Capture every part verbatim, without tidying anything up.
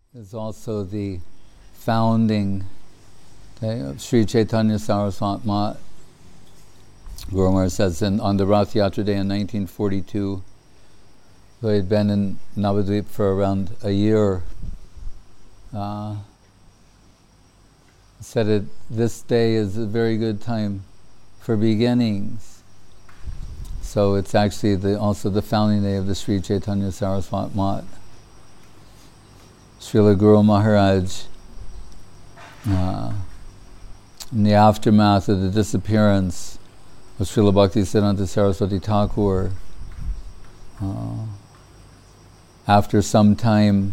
is also the founding okay, of Sri Chaitanya Saraswati Math. Guru Maharaj says in, on the Rath Yatra day in nineteen forty-two, who had been in Navadvip for around a year, uh, said it, this day is a very good time for beginnings. So it's actually the, also the founding day of the Sri Chaitanya Saraswati Math. Srila Guru Maharaj, uh, in the aftermath of the disappearance of Srila Bhaktisiddhanta Saraswati Thakur, uh, after some time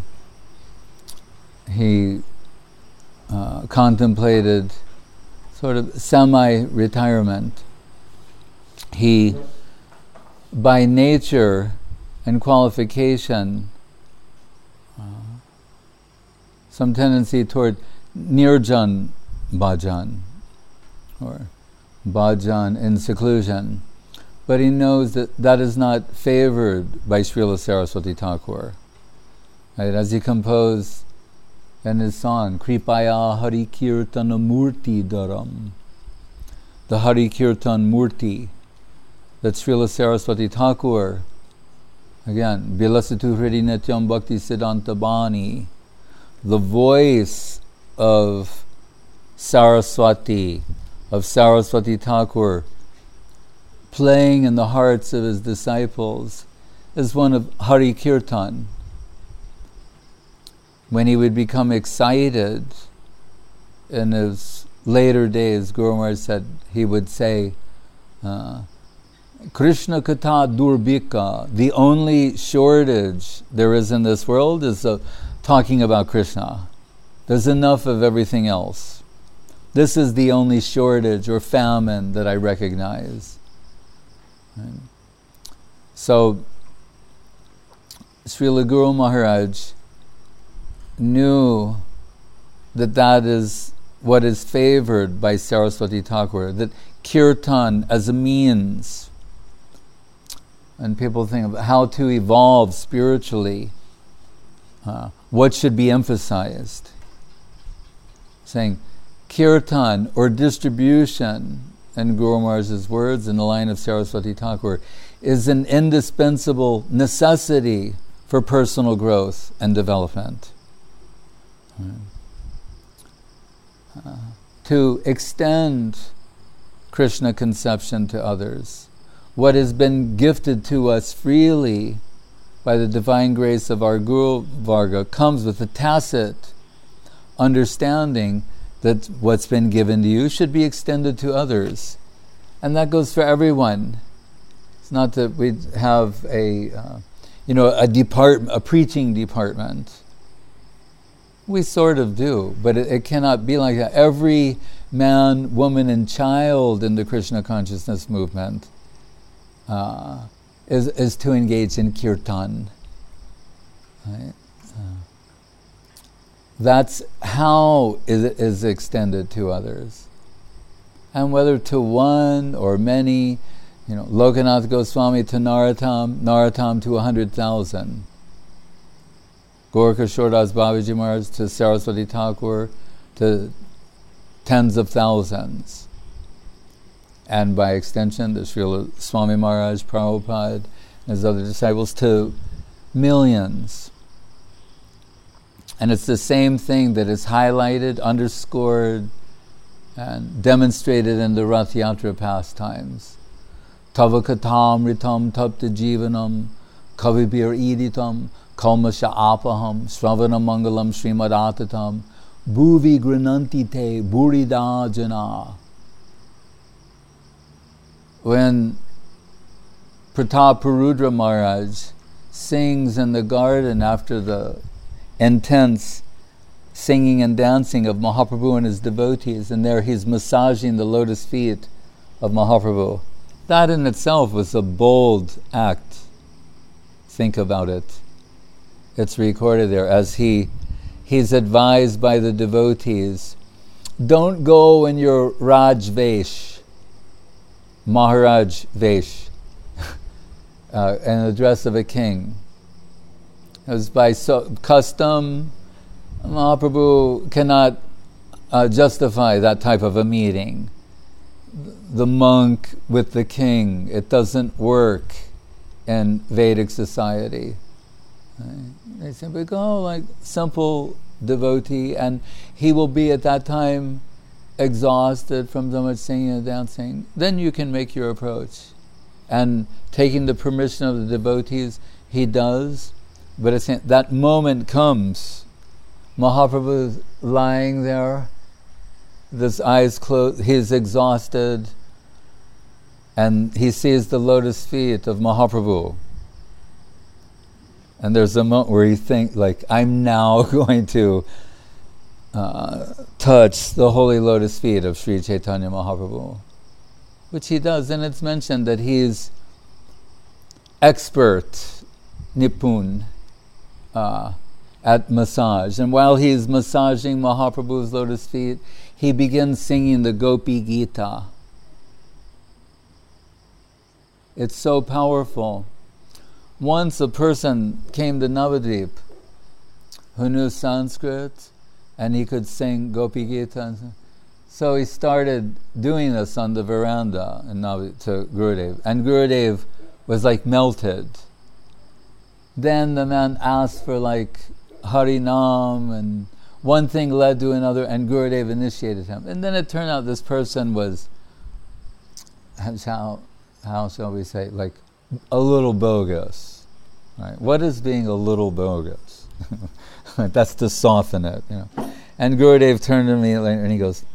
he uh, contemplated sort of semi-retirement. He, by nature and qualification, uh, some tendency toward nirjan bhajan, or bhajan in seclusion, but he knows that that is not favored by Srila Saraswati Thakur. Right? As he composed in his song, Kripaya Hari Kirtana Murti Dharam, the Hari Kirtan Murti, that Srila Saraswati Thakur, again, Bilasatu Hridi Nityam Bhakti Siddhanta Bani, the voice of Saraswati, of Saraswati Thakur, playing in the hearts of his disciples, is one of Hari Kirtan. When he would become excited in his later days, Guru Maharaj said, he would say, uh, Krishna Katha Durbika, the only shortage there is in this world is uh, talking about Krishna. There's enough of everything else. This is the only shortage or famine that I recognize. Right? So, Srila Guru Maharaj knew that that is what is favored by Saraswati Thakur, that kirtan as a means, and people think of how to evolve spiritually, uh, what should be emphasized. Saying kirtan or distribution, in Guru Maharaj's words, in the line of Saraswati Thakur, is an indispensable necessity for personal growth and development. Uh, to extend Krishna conception to others, what has been gifted to us freely by the divine grace of our Guru Varga comes with a tacit understanding that what's been given to you should be extended to others. And that goes for everyone. It's not that we have a, uh, you know, a depart, a preaching department. We sort of do, but it, it cannot be like that. Every man, woman, and child in the Krishna consciousness movement uh, is is to engage in kirtan. Right? Uh, that's how it is extended to others, and whether to one or many, you know, Lokanath Goswami to Narottam, Narottam to a hundred thousand. Gorkha Das Babaji Maharaj to Saraswati Thakur to tens of thousands. And by extension, the Srila Swami Maharaj, Prabhupada, and his other disciples to millions. And it's the same thing that is highlighted, underscored, and demonstrated in the Rath Yatra pastimes. Tava katam ritam tapta jivanam kavibir iditam Kalmasha apaham, Sravana mangalam srimad-atatam, bhuvi grananti te burida jana. When Prataparudra Maharaj sings in the garden after the intense singing and dancing of Mahaprabhu and his devotees, and there he's massaging the lotus feet of Mahaprabhu, that in itself was a bold act. Think about it. It's recorded there as he he's advised by the devotees, don't go in your Raj Vesh, Maharaj Vesh, uh, in the dress of a king. It was by so, custom Mahaprabhu cannot uh, justify that type of a meeting. The monk with the king, it doesn't work in Vedic society. Right? They simply go like simple devotee, and he will be at that time exhausted from so much singing and dancing. Then you can make your approach. And taking the permission of the devotees, he does. But it's, that moment comes. Mahaprabhu is lying there, his eyes closed, he's exhausted, and he sees the lotus feet of Mahaprabhu. And there's a moment where he thinks, like, I'm now going to uh, touch the holy lotus feet of Sri Chaitanya Mahaprabhu. Which he does, and it's mentioned that he's expert, nipun, uh, at massage. And while he's massaging Mahaprabhu's lotus feet, he begins singing the Gopi Gita. It's so powerful. Once a person came to Navadvip who knew Sanskrit, and he could sing Gopi Gita. So he started doing this on the veranda in Navadvip to Gurudev. And Gurudev was like melted. Then the man asked for like Harinam, and one thing led to another, and Gurudev initiated him. And then it turned out this person was, how, how shall we say, like a little bogus. Right? What is being a little bogus? That's to soften it. You know. And Gurudev turned to me and he goes,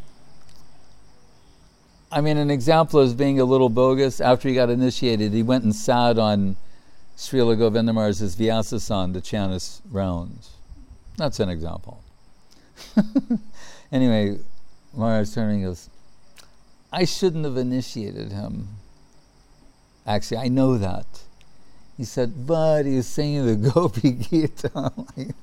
I mean, an example of being a little bogus, after he got initiated, he went and sat on Srila Govinda Maharaj's Vyasasan to chant his rounds. That's an example. Anyway, Maharaj turned and goes, I shouldn't have initiated him. Actually, I know that. He said, but he was singing the Gopi Gita.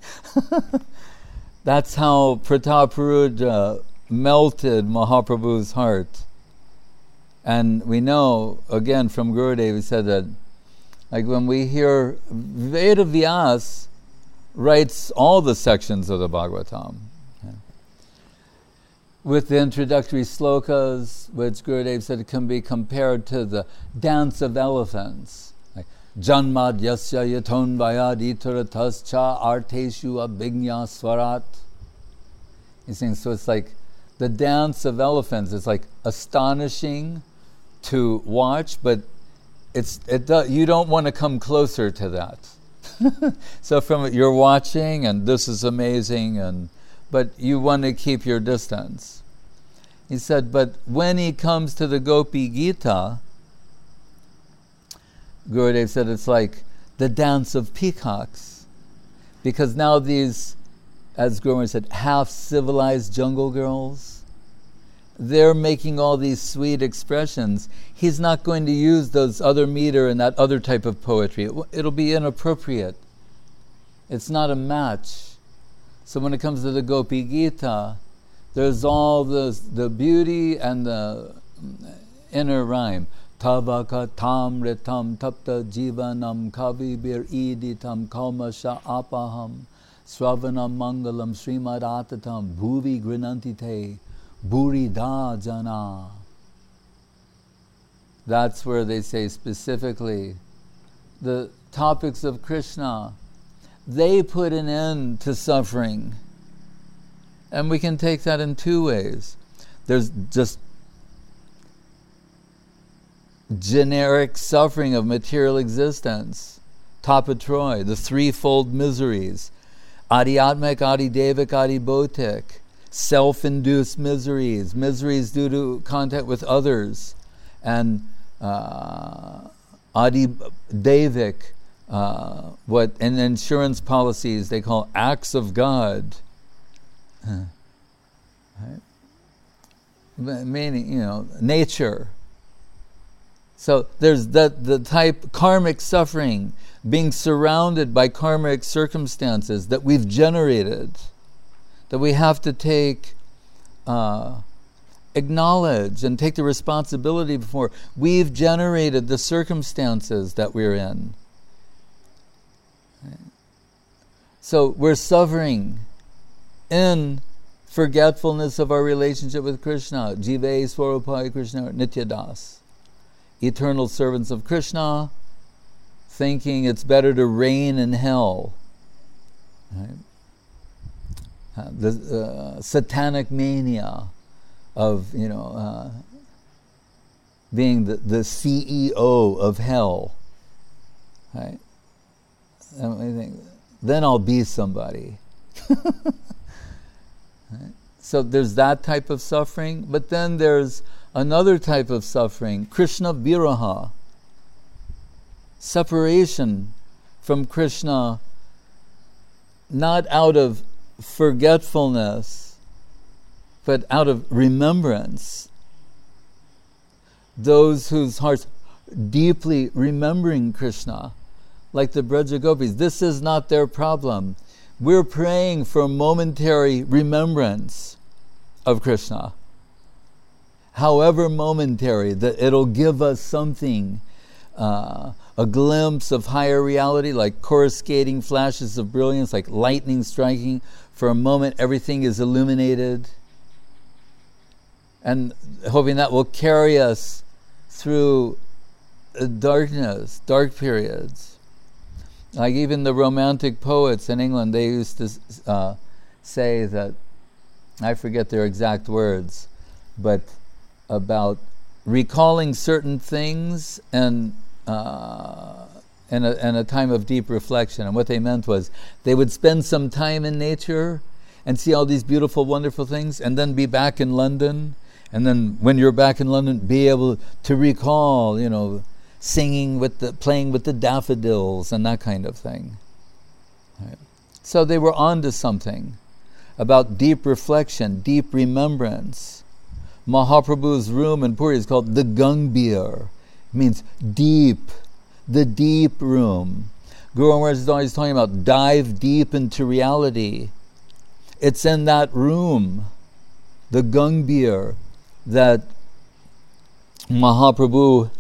That's how Prataparudra melted Mahaprabhu's heart. And we know, again, from Gurudev, he said that, like when we hear Veda Vyas writes all the sections of the Bhagavatam. Yeah. With the introductory slokas, which Gurudev said can be compared to the dance of elephants. Like, Janmad yasya yaton vayad itaratascha arteshu abhignya swarat. He's saying, so it's like the dance of elephants. It's like astonishing to watch, but it's it do, you don't want to come closer to that. So from it, you're watching, and this is amazing, and but you want to keep your distance. He said, but when he comes to the Gopi Gita, Gurudev said it's like the dance of peacocks, because now these, as Gurudev said, half-civilized jungle girls, they're making all these sweet expressions. He's not going to use those other meter and that other type of poetry. It, it'll be inappropriate. It's not a match. So when it comes to the Gopi Gita, there's all this, the beauty and the inner rhyme. Tavaka tam ritam tapta jivanam kavibir iditam kalmasha apaham sravanam mangalam srimad atatam bhuvi grinantite burida jana. That's where they say specifically the topics of Krishna, they put an end to suffering. And we can take that in two ways. There's just generic suffering of material existence, tapatroy, the threefold miseries, adhyatmic, adidevic, adibhotic, self-induced miseries, miseries due to contact with others, and uh, adidevic, uh, what in insurance policies they call acts of God. Right? Meaning, you know, nature. So there's that the type karmic suffering, being surrounded by karmic circumstances that we've generated, that we have to take, uh, acknowledge and take the responsibility for. We've generated the circumstances that we're in. So we're suffering. in forgetfulness of our relationship with Krishna. Jive Swarupai Krishna Nityadas. Eternal servants of Krishna, thinking it's better to reign in hell. Right? Uh, the uh, satanic mania of, you know, uh, being the, the C E O of hell. Right? And I think, then I'll be somebody. Right? So there's that type of suffering, but then there's another type of suffering, Krishna Viraha, separation from Krishna, not out of forgetfulness, but out of remembrance. Those whose hearts deeply remembering Krishna, like the Braja Gopis, this is not their problem. We're praying for momentary remembrance of Krishna. However momentary, that it'll give us something, uh, a glimpse of higher reality, like coruscating flashes of brilliance, like lightning striking. For a moment, everything is illuminated. And hoping that will carry us through darkness, dark periods. Like even the romantic poets in England, they used to uh, say that, I forget their exact words, but about recalling certain things and uh, in, a, in a time of deep reflection. And what they meant was they would spend some time in nature and see all these beautiful, wonderful things, and then be back in London. And then when you're back in London, be able to recall, you know, singing with the, playing with the daffodils and that kind of thing. Right. So they were on to something about deep reflection, deep remembrance. Mahaprabhu's room in Puri is called the Gangbhir. It means deep, the deep room. Guru Maharaj is always talking about dive deep into reality. It's in that room, the Gangbhir, that Mahaprabhu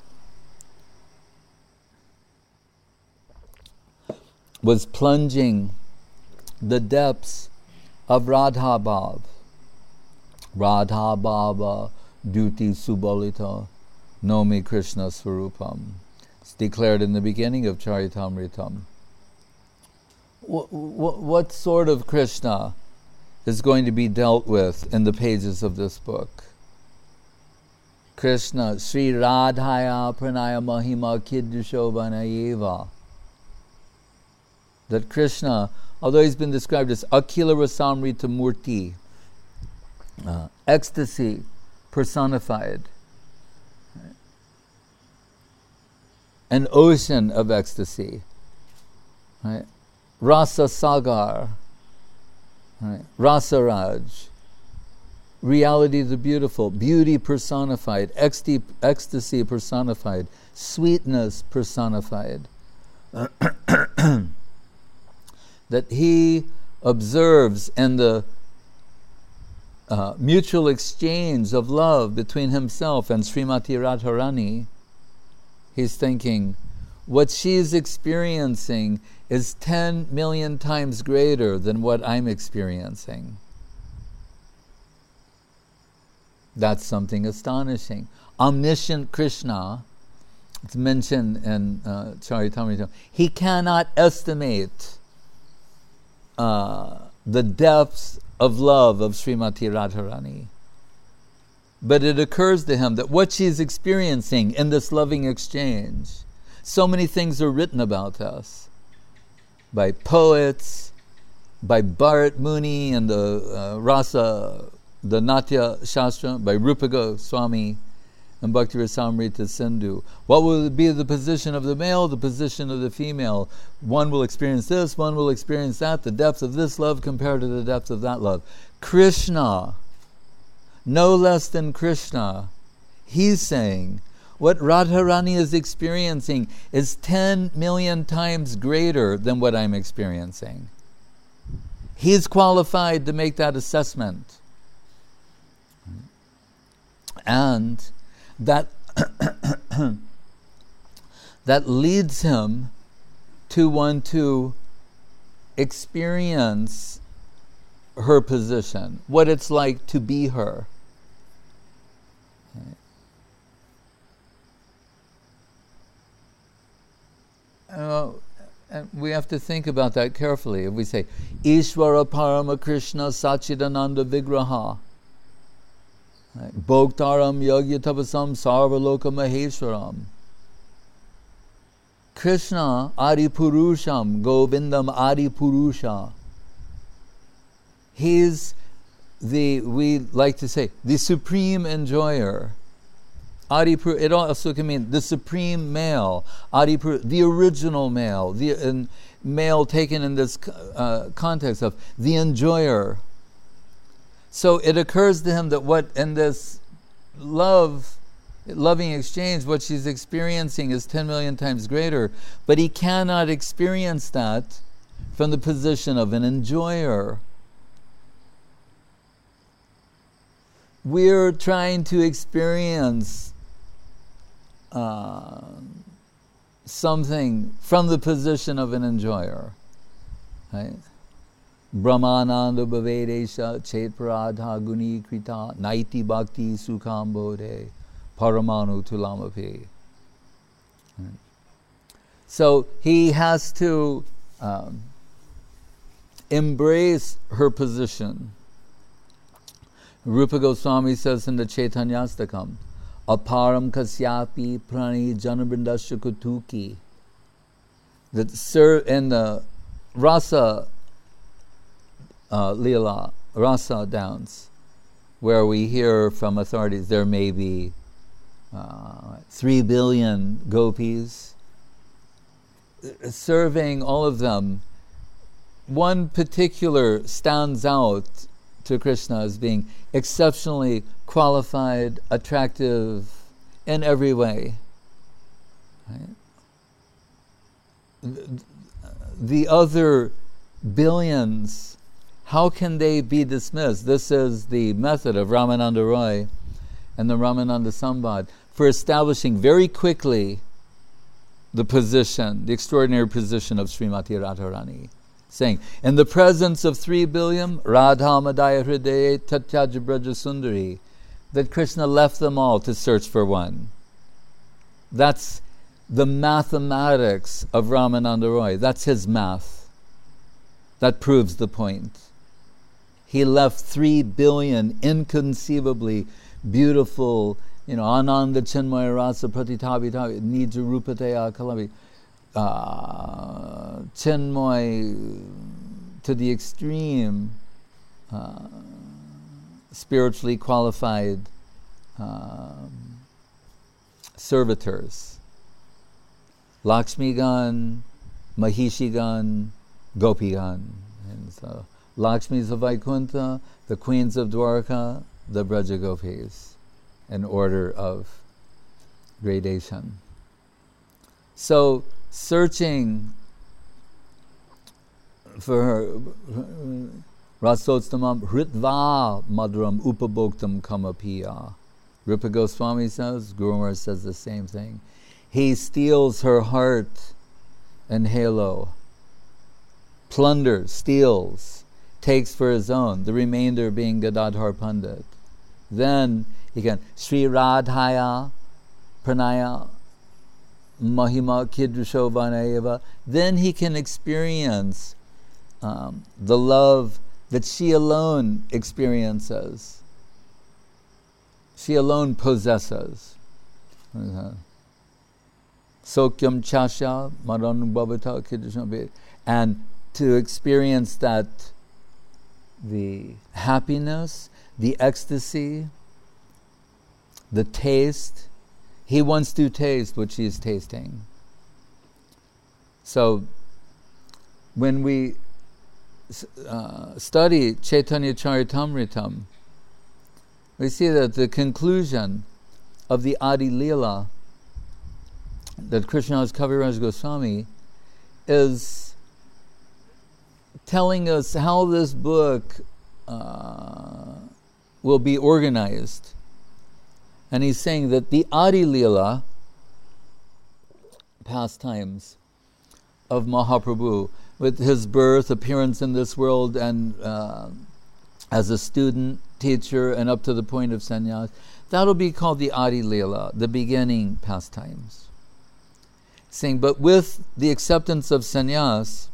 was plunging the depths of Radha Bhav. Radha Bhava Duti Subalita Nomi Krishna Swarupam. It's declared in the beginning of Charitamritam. What, what, what sort of Krishna is going to be dealt with in the pages of this book? Krishna, Sri Radhaya Pranaya Mahima Kiddushobanayeva. That Krishna, although he's been described as Akila Rasamrita Murti, uh, ecstasy personified, right? An ocean of ecstasy, right? Rasa Sagar, right? Rasa Raj, reality the beautiful, beauty personified, ecstasy, ecstasy personified, sweetness personified. That he observes in the uh, mutual exchange of love between himself and Srimati Radharani, he's thinking, what she's experiencing is ten million times greater than what I'm experiencing. That's something astonishing. Omniscient Krishna, it's mentioned in uh, Charitamrita, he cannot estimate Uh, the depths of love of Srimati Radharani. But it occurs to him that what she's experiencing in this loving exchange, so many things are written about us by poets, by Bharat Muni and the uh, Rasa, the Natya Shastra, by Rupa Goswami and Bhakti Rasamrita Sindhu. What will be the position of the male, the position of the female? One will experience this, one will experience that, the depth of this love compared to the depth of that love. Krishna, no less than Krishna, he's saying, what Radharani is experiencing is ten million times greater than what I'm experiencing. He's qualified to make that assessment. And that that leads him to want to experience her position, what it's like to be her. Right. Uh, and we have to think about that carefully. If we say, Ishvara Parama Krishna Sachidananda Vigraha, right. Bhoktaram Yagyatapasam Sarvaloka Maheshwaram, Krishna Adi Purusham Govindam Adi Purusha. He's the, we like to say, the supreme enjoyer. Adi Pur, it also can mean the supreme male, Adi Pur, the original male, the uh, male taken in this uh, context of the enjoyer. So it occurs to him that what in this love, loving exchange, what she's experiencing is ten million times greater, but he cannot experience that from the position of an enjoyer. We're trying to experience uh, something from the position of an enjoyer, right? Brahmananda bhavedesha chetparadha guni krita naiti bhakti sukham bodhe paramanu tulamapi. Right. So he has to um, embrace her position. Rupa Goswami says in the Chaitanyastakam, aparam kasyapi prani janabindasya kutuki, that sir in the rasa uh, lila, rasa dance, where we hear from authorities there may be uh, three billion gopis, serving all of them, one particular stands out to Krishna as being exceptionally qualified, attractive in every way. Right? The other billions, how can they be dismissed? This is the method of Ramananda Roy and the Ramananda Sambad for establishing very quickly the position, the extraordinary position of Srimati Radharani. Saying, in the presence of three billion, Radha Madaya Hridaye Tatyaja Braja Sundari, that Krishna left them all to search for one. That's the mathematics of Ramananda Roy. That's his math. That proves the point. He left three billion inconceivably beautiful, you know, Ananda Chinmaya Rasa Pratitabi Nija Rupateya Kalavi, Uh, Chinmoy to the extreme, uh, spiritually qualified uh, servitors. Lakshmigan, Mahishigan, Gopigan. And so Lakshmi is of Vaikuntha, the queens of Dwarka, the Braja Gopis, in order of gradation. So searching for her, Rasotstamam Hritva Madhuram Upabhoktam Kamapiya. Rupa Goswami says, Guru Maharaj says the same thing. He steals her heart and halo, plunders, steals, takes for his own, the remainder being Gadadhar Pandit. Then he can, Sri Radhaya Pranaya Mahima Kidrisho Vanayeva, then he can experience um, the love that she alone experiences. She alone possesses. Sokyam Chasha Maranubhavata Kidrisho, and to experience that, the happiness, the ecstasy, the taste. He wants to taste what she's tasting. So, when we uh, study Chaitanya Charitamritam, we see that the conclusion of the Adi Leela that Krishnadas Kaviraj Goswami is telling us how this book uh, will be organized. And he's saying that the Adi Leela pastimes of Mahaprabhu, with his birth, appearance in this world, and uh, as a student, teacher, and up to the point of sannyas, that'll be called the Adi Leela, the beginning pastimes. Saying, but with the acceptance of sannyas,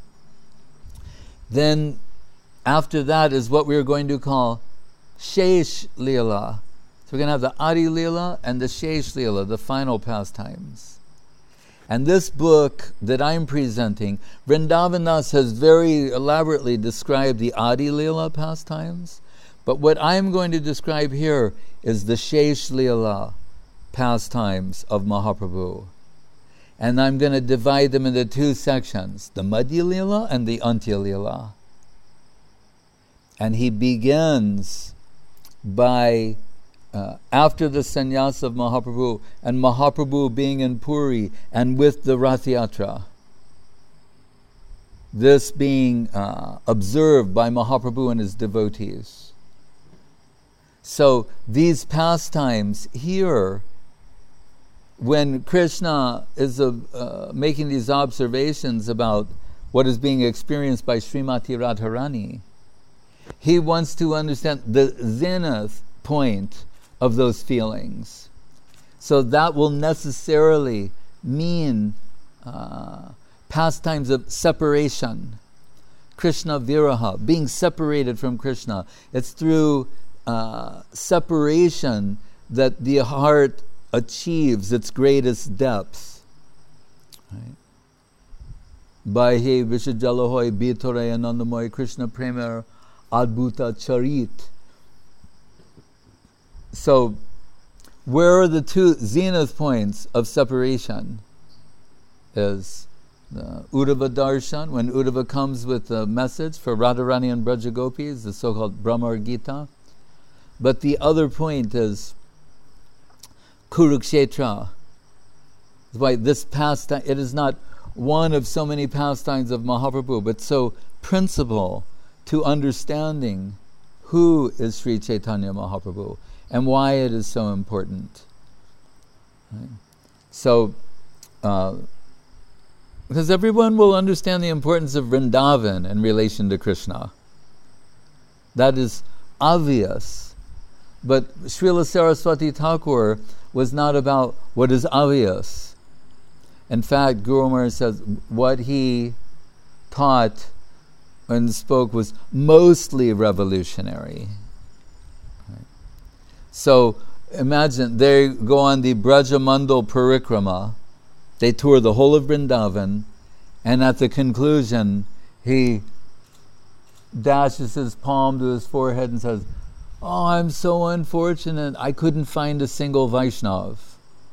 then after that is what we're going to call Shesh Leela. So we're going to have the Adi Leela and the Shesh Leela, the final pastimes. And this book that I'm presenting, Vrindavanas has very elaborately described the Adi Leela pastimes, but what I'm going to describe here is the Shesh Leela pastimes of Mahaprabhu. And I'm going to divide them into two sections, the Madhya Leela and the Antya Leela. And he begins by, uh, after the sannyas of Mahaprabhu, and Mahaprabhu being in Puri, and with the Rath Yatra. This being uh, observed by Mahaprabhu and his devotees. So these pastimes here, when Krishna is uh, uh, making these observations about what is being experienced by Srimati Radharani, he wants to understand the zenith point of those feelings. So that will necessarily mean uh, pastimes of separation. Krishna Viraha, being separated from Krishna. It's through uh, separation that the heart achieves its greatest depth. Right? Baihe Vishajalahoy Bitoray Anandamoy Krishna Premer Adbhuta Charit. So, where are the two zenith points of separation? Is the Uddhava Darshan, when Uddhava comes with the message for Radharani and Brajagopis, the so-called Brahmar Gita. But the other point is Kurukshetra. That's why this pastime, it is not one of so many pastimes of Mahaprabhu, but so principal to understanding who is Sri Chaitanya Mahaprabhu and why it is so important. Right? So, uh, because everyone will understand the importance of Vrindavan in relation to Krishna. That is obvious. But Srila Saraswati Thakur was not about what is obvious. In fact, Guru Maharaj says what he taught and spoke was mostly revolutionary. Right. So imagine they go on the Brajamandal Parikrama, they tour the whole of Vrindavan, and at the conclusion he dashes his palm to his forehead and says, "Oh, I'm so unfortunate, I couldn't find a single Vaishnav."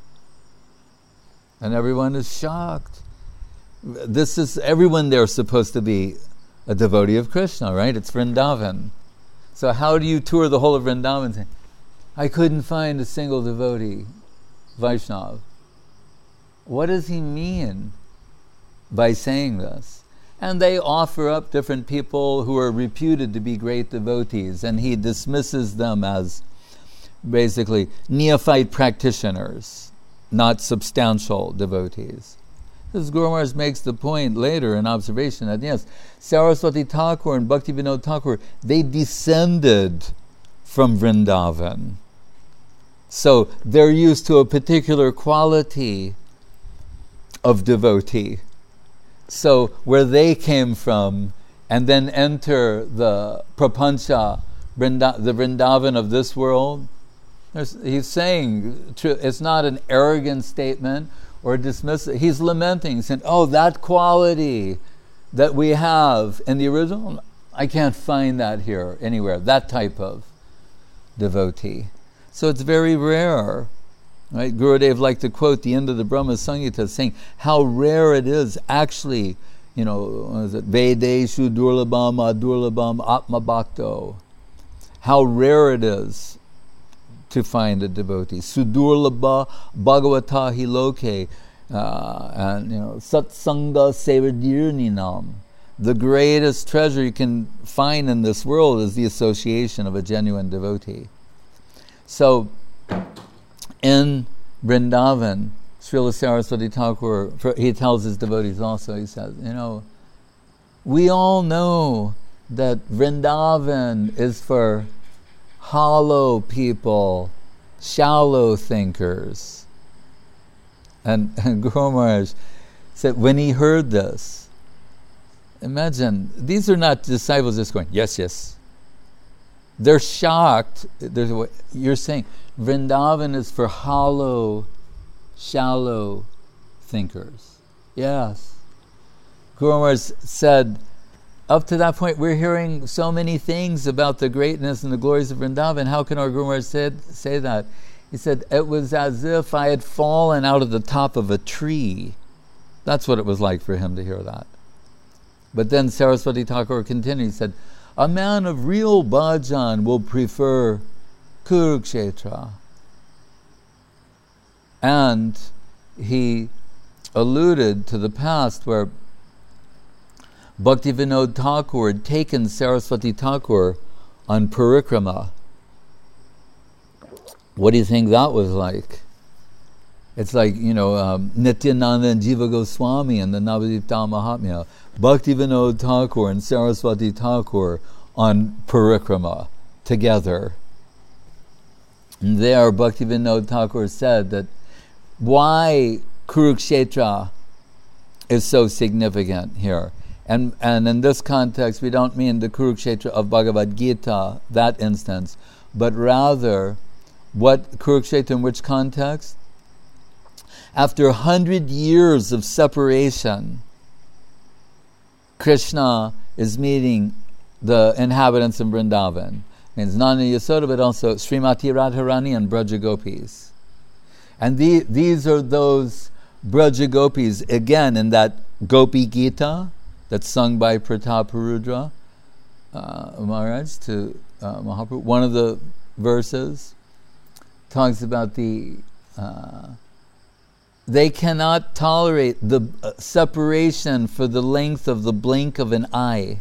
And everyone is shocked. This is, everyone there is supposed to be a devotee of Krishna, right? It's Vrindavan. So how do you tour the whole of Vrindavan and say, "I couldn't find a single devotee, Vaishnav"? What does he mean by saying this? And they offer up different people who are reputed to be great devotees, and he dismisses them as basically neophyte practitioners, not substantial devotees. Because Guru Maharaj makes the point later in observation that yes, Saraswati Thakur and Bhaktivinoda Thakur, they descended from Vrindavan. So they're used to a particular quality of devotee. So where they came from and then enter the prapancha, Vrinda, the Vrindavan of this world, he's saying it's not an arrogant statement or dismissive. He's lamenting, saying, "Oh, that quality that we have in the original, I can't find that here anywhere, that type of devotee." So it's very rare. Right? Gurudev liked to quote the end of the Brahma Samhita saying how rare it is actually, you know, what is it? Vedeshu durlabham adurlabham atma bhakto. How rare it is to find a devotee. Sudurlabha bhagavata hi loke. Uh, and, you know, satsanga sevadirninam. The greatest treasure you can find in this world is the association of a genuine devotee. So, in Vrindavan, Srila Saraswati Thakur, he tells his devotees also, he says, you know, we all know that Vrindavan is for hollow people, shallow thinkers. And, and Guru Maharaj said, when he heard this, imagine, these are not disciples just going, yes, yes. They're shocked. There's a way, you're saying Vrindavan is for hollow, shallow thinkers. Yes. Guru Maharaj said, up to that point, we're hearing so many things about the greatness and the glories of Vrindavan. How can our Guru Maharaj say, say that? He said, it was as if I had fallen out of the top of a tree. That's what it was like for him to hear that. But then Saraswati Thakur continued, he said, a man of real bhajan will prefer Kurukshetra. And he alluded to the past where Bhaktivinoda Thakur had taken Saraswati Thakur on parikrama. What do you think that was like? It's like, you know, um, Nityananda and Jiva Goswami and the Navadipta Mahatmya, Bhaktivinoda Thakur and Saraswati Thakur on parikrama together. And there Bhaktivinoda Thakur said that why Kurukshetra is so significant here. And and in this context, we don't mean the Kurukshetra of Bhagavad Gita, that instance, but rather, what Kurukshetra in which context? After a hundred years of separation, Krishna is meeting the inhabitants in Vrindavan. It means Nanda Yasoda, but also Srimati Radharani and Braja Gopis. And the, these are those Braja Gopis, again, in that Gopi Gita, that's sung by Prataparudra uh, Maharaj to uh, Mahaprabhu. One of the verses talks about the uh, they cannot tolerate the uh, separation for the length of the blink of an eye.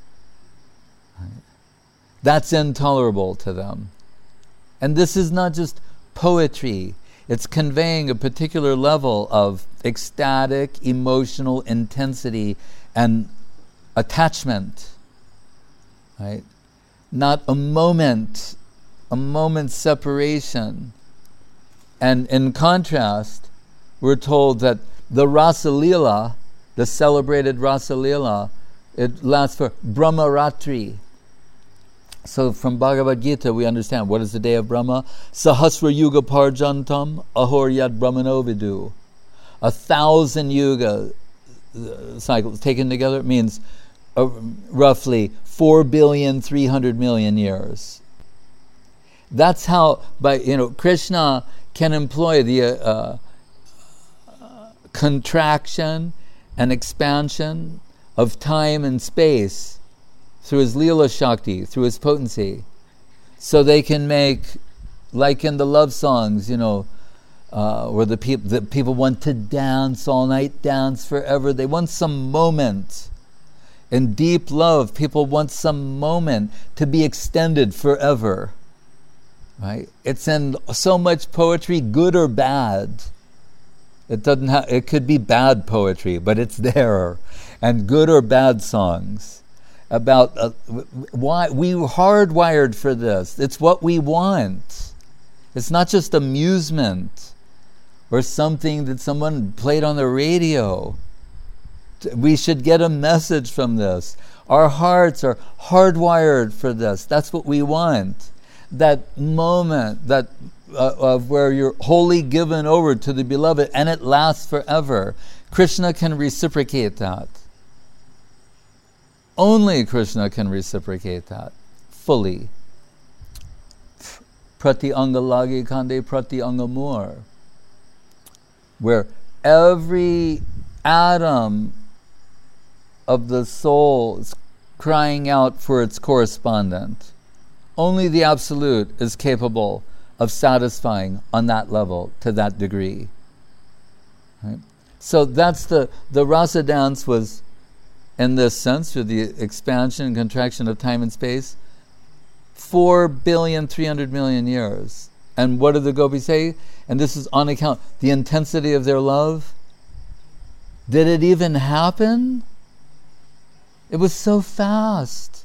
That's intolerable to them. And this is not just poetry. It's conveying a particular level of ecstatic, emotional intensity and attachment, right? Not a moment, a moment's separation. And in contrast, we're told that the Rasa Leela, the celebrated Rasa Leela, it lasts for Brahmaratri. So from Bhagavad Gita, we understand what is the day of Brahma? Sahasra Yuga Parjantam Ahor Yad Brahmano Vidu. A thousand yuga cycles taken together means uh, roughly four billion three hundred million years. That's how, by you know, Krishna can employ the uh, uh, contraction and expansion of time and space through his Leela Shakti, through his potency, so they can make, like in the love songs, you know, uh, where the, peop- the people want to dance all night, dance forever. They want some moment. In deep love, people want some moment to be extended forever. Right? It's in so much poetry, good or bad. It doesn't have. It could be bad poetry, but it's there, and good or bad songs about uh, why we were hardwired for this. It's what we want. It's not just amusement or something that someone played on the radio. We should get a message from this. Our hearts are hardwired for this. That's what we want. That moment that uh, of where you're wholly given over to the beloved and it lasts forever. Krishna can reciprocate that. Only Krishna can reciprocate that fully. Prati anga lagi kande prati anga mur. Where every atom of the soul is crying out for its correspondent. Only the Absolute is capable of satisfying on that level, to that degree. Right? So that's the, the rasa dance was, in this sense, through the expansion and contraction of time and space, four billion three hundred million years. And what did the gopis say? And this is on account, the intensity of their love. Did it even happen? It was so fast.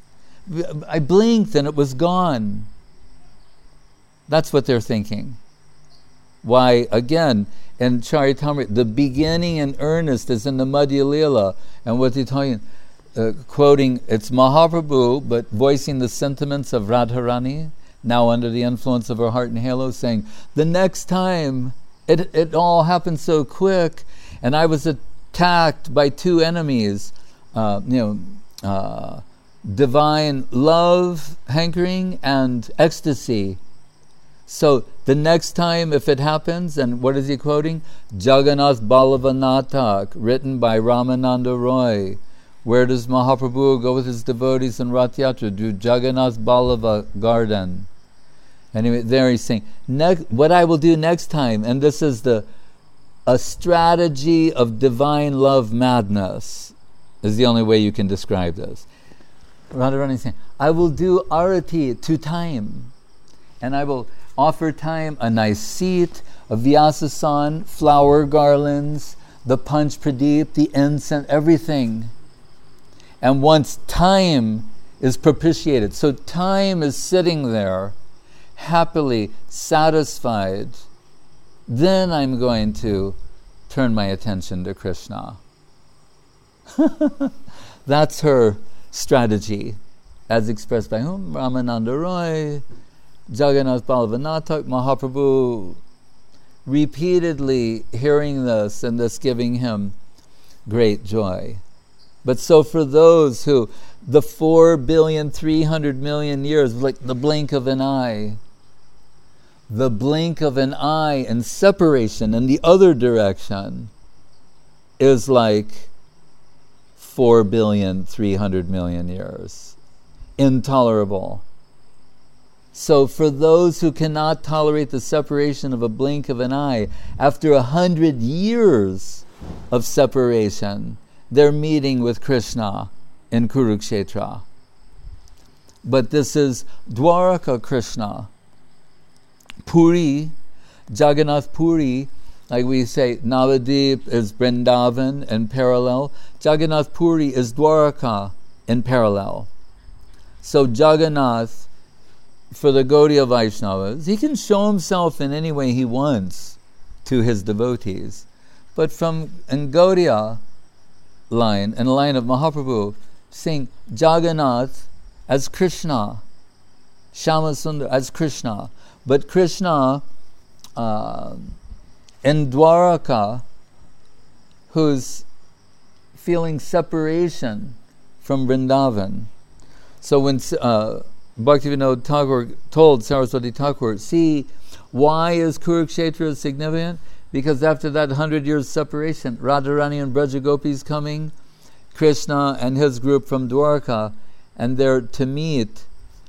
I blinked and it was gone. That's what they're thinking. Why, again, in Charitamrita, the beginning and earnest is in the Madhya Lila. And what they're talking, uh, quoting, it's Mahaprabhu, but voicing the sentiments of Radharani, now under the influence of her heart and halo, saying, the next time, it, it all happened so quick, and I was attacked by two enemies, uh, you know, uh, divine love, hankering, and ecstasy. So the next time, if it happens, and what is he quoting? Jagannath Balavanatak, written by Ramananda Roy. Where does Mahaprabhu go with his devotees in Rath Yatra? To Jagannath Balava Garden. Anyway, there he's saying, next, what I will do next time, and this is the a strategy of divine love madness, is the only way you can describe this. Radharani is saying, I will do arati to time, and I will offer time a nice seat, a vyasasan, flower garlands, the panch pradeep, the incense, everything. And once time is propitiated, so time is sitting there, happily satisfied, then I'm going to turn my attention to Krishna. That's her strategy, as expressed by whom? Ramananda Roy, Jagannath Balavanatak, Mahaprabhu, repeatedly hearing this and this giving him great joy. But so for those who, the four billion, three hundred million years, like the blink of an eye, the blink of an eye and separation in the other direction is like four billion, three hundred million years. Intolerable. So for those who cannot tolerate the separation of a blink of an eye, after a hundred years of separation, they're meeting with Krishna in Kurukshetra. But this is Dwaraka Krishna. Puri, Jagannath Puri, like we say, Navadip is Vrindavan in parallel. Jagannath Puri is Dwaraka in parallel. So Jagannath, for the Gaudiya Vaishnavas, he can show himself in any way he wants to his devotees. But from in Gaudiya line, in the line of Mahaprabhu, seeing Jagannath as Krishna, Shyamasundar as Krishna. But Krishna uh, in Dwaraka, who's feeling separation from Vrindavan. So when uh, Bhaktivinoda Thakur told Saraswati Thakur, see, why is Kurukshetra significant? Because after that hundred years separation, Radharani and Braja Gopis coming, Krishna and his group from Dwarka, and they're to meet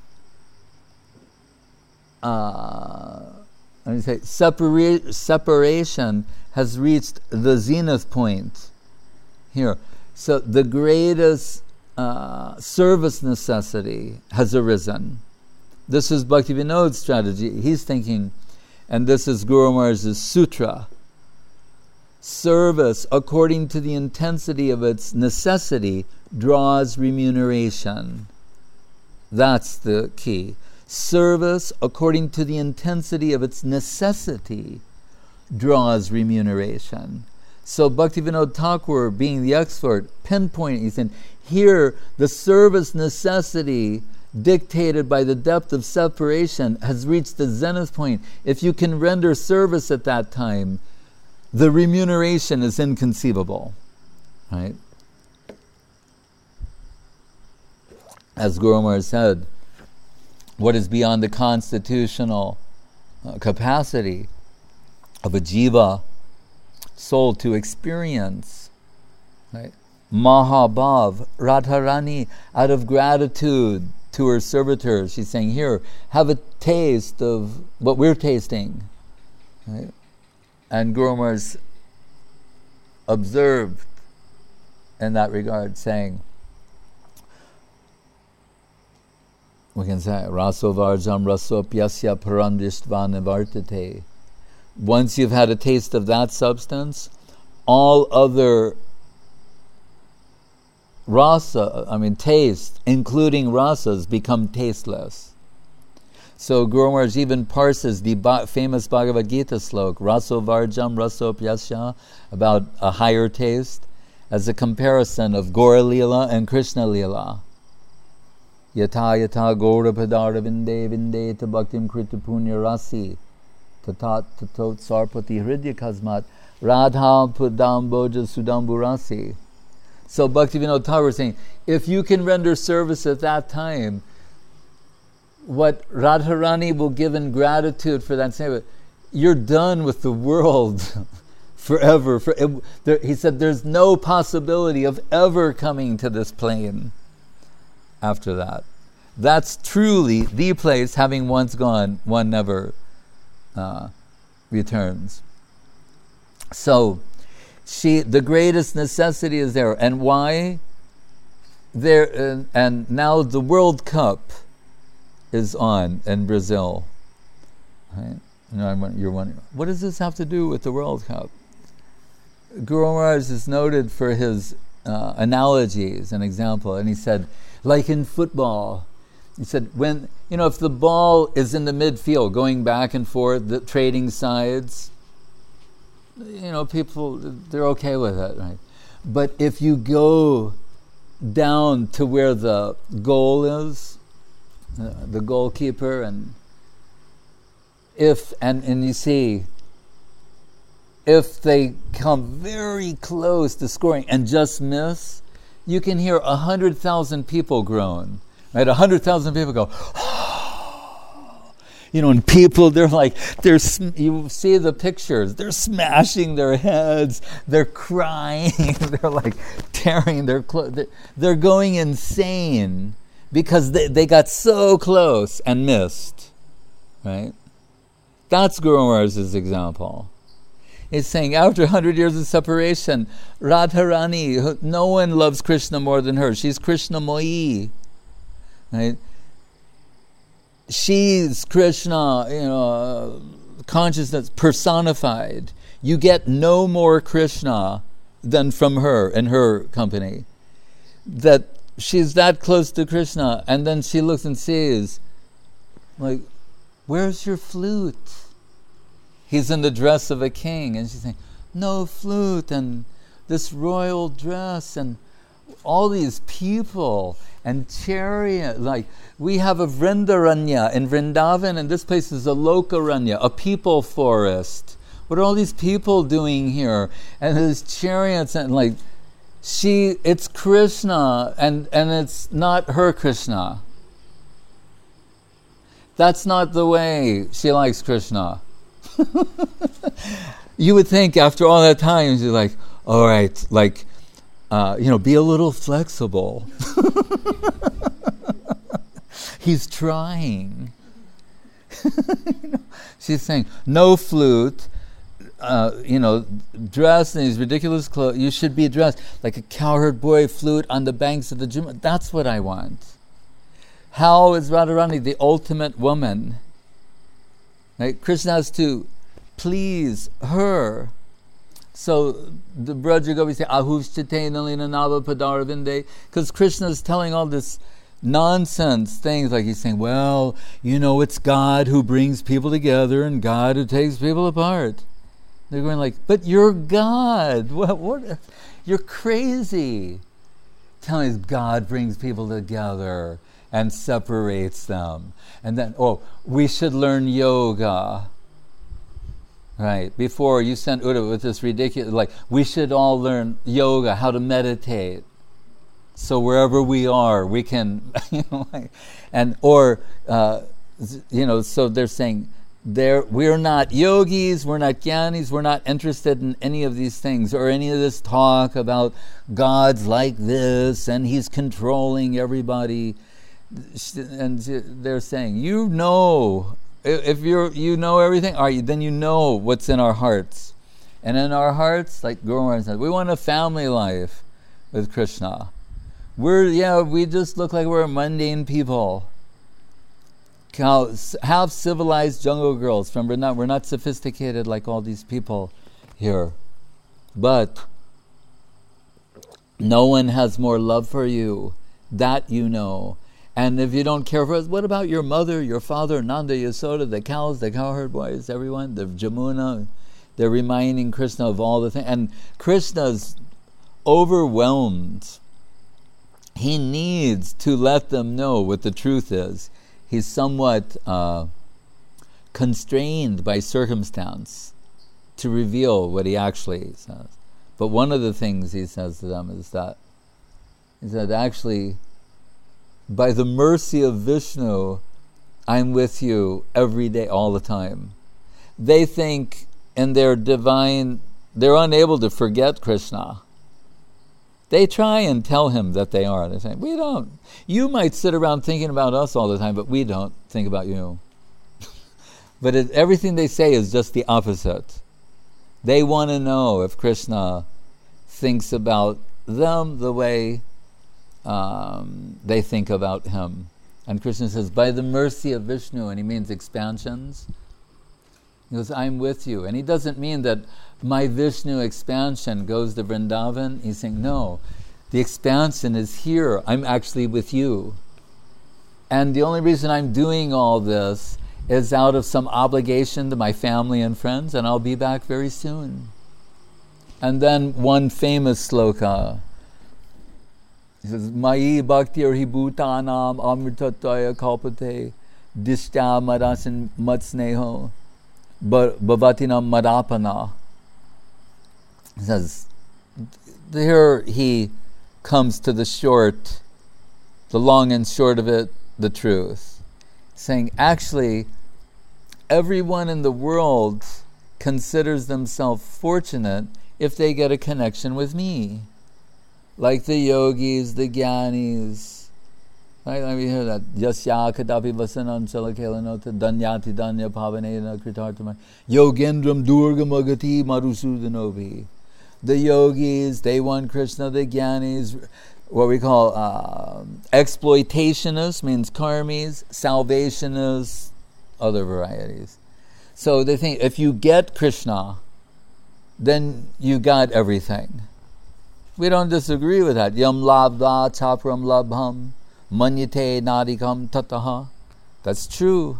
uh, let me say, separa- separation has reached the zenith point here. So the greatest uh, service necessity has arisen. This is Bhaktivinoda's strategy. He's thinking, and this is Guru Maharaj's sutra, service according to the intensity of its necessity draws remuneration. That's the key. Service according to the intensity of its necessity draws remuneration. So Bhaktivinoda Thakur, being the expert, pinpointing, he said, here the service necessity dictated by the depth of separation has reached the zenith point. If you can render service at that time, the remuneration is inconceivable. Right? As Guru Maharaj said, what is beyond the constitutional uh, capacity of a jiva soul to experience, right? Mahabhav, Radharani, out of gratitude to her servitors, she's saying, here, have a taste of what we're tasting. Right? And Guru Maharaj observed in that regard, saying, we can say, Raso Varjam Rasopyasya Parandishtva Nivartate. Once you've had a taste of that substance, all other rasa, I mean taste, including rasas, become tasteless. So Guru Maharaj even parses the ba- famous Bhagavad Gita slok, Raso Varjam Raso Pyasya, about a higher taste, as a comparison of Gaura Leela and Krishna Leela. Yata yata Gaura Padara Vinde Vinde Tabhaktim Krita Punya Rasi Tatat Tatot Sarpati Hridya Kasmat Radha Pudam Boja Sudambu Rasi. So Bhaktivinoda Thakur was saying, if you can render service at that time, what Radharani will give in gratitude for that seva, you're done with the world forever. For, it, there, he said there's no possibility of ever coming to this plane after that. That's truly the place, having once gone, one never uh, returns. So, she, the greatest necessity is there. And why? There, uh, and now the World Cup is on in Brazil. Right? You know, you're wondering, what does this have to do with the World Cup? Guru Maharaj is noted for his uh, analogies, an example, and he said, like in football, he said, when, you know, if the ball is in the midfield, going back and forth, the trading sides, you know, people, they're okay with it, right? But if you go down to where the goal is, Uh, the goalkeeper, and if and, and you see if they come very close to scoring and just miss, you can hear a hundred thousand people groan. Right, a hundred thousand people go, you know, and people, they're like, they're sm- you see the pictures, they're smashing their heads, they're crying, they're like tearing their clothes, they're, they're going insane. Because they, they got so close and missed, right? That's Guru Maharaj's example. He's saying after one hundred years of separation, Radharani, no one loves Krishna more than her. She's Krishna Moyi, right? She's Krishna, you know, consciousness personified. You get no more Krishna than from her and her company. That she's that close to Krishna, and then she looks and sees, like, where's your flute? He's in the dress of a king, and she's saying, no flute, and this royal dress, and all these people, and chariot, like, we have a Vrindaranya in Vrindavan, and this place is a Lokaranya, a people forest. What are all these people doing here? And there's chariots, and like, She, it's Krishna, and, and it's not her Krishna. That's not the way she likes Krishna. You would think after all that time, she's like, all right, like, uh, you know, be a little flexible. He's trying. You know, she's saying, no flute. Uh, you know, dressed in these ridiculous clothes. You should be dressed like a cowherd boy flute on the banks of the Jumna. That's what I want. How is Radharani the ultimate woman? Right? Krishna has to please her. So the Braja Gopis say, Ahushchate Nalina Nava Padaravinde, because Krishna is telling all this nonsense things, like he's saying, well, you know, it's God who brings people together and God who takes people apart. They're going like, but you're God. What? What? You're crazy. Telling us God brings people together and separates them. And then, oh, we should learn yoga. Right. Before you sent Uddhava with this ridiculous, like, we should all learn yoga, how to meditate. So wherever we are, we can, you know, like, and, or, uh, you know, so they're saying, There, we're not yogis, we're not jnanis, we're not interested in any of these things or any of this talk about God's like this and he's controlling everybody. And they're saying, you know, if you're you know everything, all right, then you know what's in our hearts. And in our hearts, like Guru Maharaj said, we want a family life with Krishna. We're, yeah, we just look like we're mundane people. Have civilized jungle girls. Remember, not, we're not sophisticated like all these people here. But No one has more love for you. That you know. And if you don't care for us, what about your mother, your father, Nanda, Yasoda, the cows, the cowherd boys, everyone, the Jamuna? They're reminding Krishna of all the things. And Krishna's overwhelmed. He needs to let them know what the truth is. He's somewhat uh, constrained by circumstance to reveal what he actually says. But one of the things he says to them is that, is that actually, by the mercy of Vishnu, I'm with you every day, all the time. They think in their divine, they're unable to forget Krishna. They try and tell him that they are. They say, we don't. You might sit around thinking about us all the time, but we don't think about you. But it, everything they say is just the opposite. They want to know if Krishna thinks about them the way um, they think about him. And Krishna says, by the mercy of Vishnu, and he means expansions. He goes, I'm with you. And he doesn't mean that my Vishnu expansion goes to Vrindavan. He's saying, no, the expansion is here. I'm actually with you. And the only reason I'm doing all this is out of some obligation to my family and friends, and I'll be back very soon. And then one famous sloka, he says, Mai bhaktir hi bhutanam amritataya kalpate dishtya madasin matsneho bhavatinam madapana. He says, here he comes to the short, the long and short of it, the truth. Saying, actually, everyone in the world considers themselves fortunate if they get a connection with me. Like the yogis, the jnanis. Right? Let me hear that. Yasya kadapi vasanam chalakhelanota danyati danya pavanena kritartama yogendram durgam agati marusudanovi. The yogis, they want Krishna. The jnanis, what we call uh, exploitationists, means karmis, salvationists, other varieties. So they think if you get Krishna, then you got everything. We don't disagree with that. Yam labdha chapram labham manyate nadikam tataha. That's true.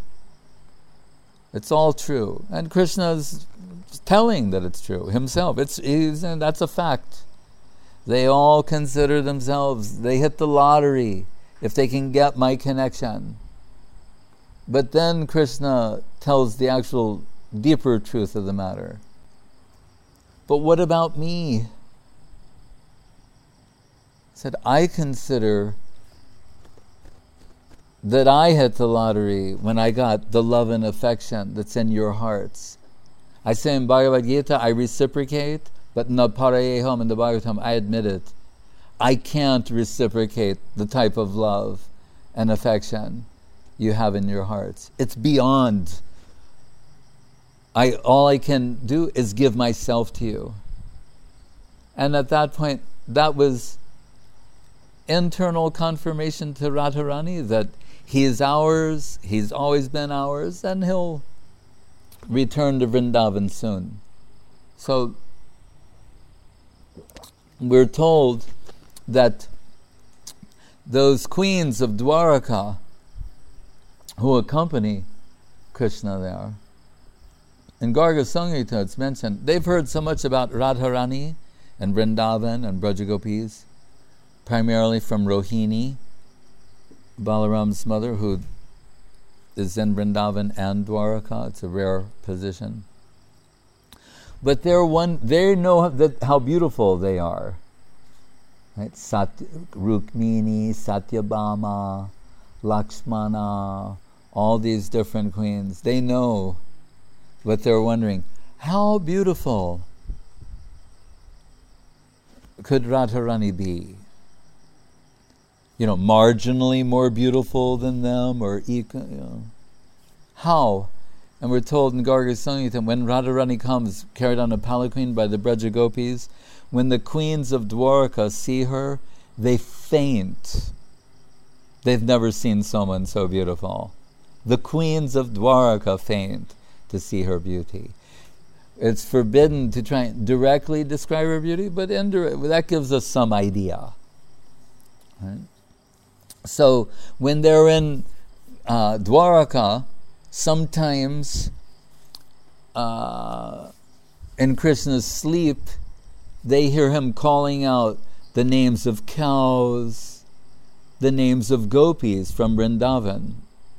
It's all true. And Krishna's telling that it's true himself. It's he's, that's a fact. They all consider themselves, they hit the lottery if they can get my connection. But then Krishna tells the actual deeper truth of the matter. But what about me? He said, I consider that I hit the lottery when I got the love and affection that's in your hearts. I say in Bhagavad Gita, I reciprocate, but na parayeham in the Bhagavatam, I admit it. I can't reciprocate the type of love and affection you have in your hearts. It's beyond. I all I can do is give myself to you. And at that point, that was internal confirmation to Radharani that he is ours, he's always been ours, and he'll return to Vrindavan soon. So we're told that those queens of Dwaraka who accompany Krishna there, in Garga Samhita it's mentioned, they've heard so much about Radharani and Vrindavan and Brajagopis, primarily from Rohini, Balaram's mother, who is in Vrindavan and Dwaraka. It's a rare position. But they're one. They know that how beautiful they are. Right? Sat, Rukmini, Satyabhama, Lakshmana, all these different queens. They know, but they're wondering, how beautiful could Radharani be? You know, marginally more beautiful than them, or equal, you know. How? And we're told in Garga Samhita, when Radharani comes, carried on a palanquin by the Brajagopis, when the queens of Dwaraka see her, they faint. They've never seen someone so beautiful. The queens of Dwaraka faint to see her beauty. It's forbidden to try and directly describe her beauty, but indirect, that gives us some idea. Right? So when they're in uh, Dwaraka, sometimes uh, in Krishna's sleep, they hear him calling out the names of cows, the names of gopis from Vrindavan.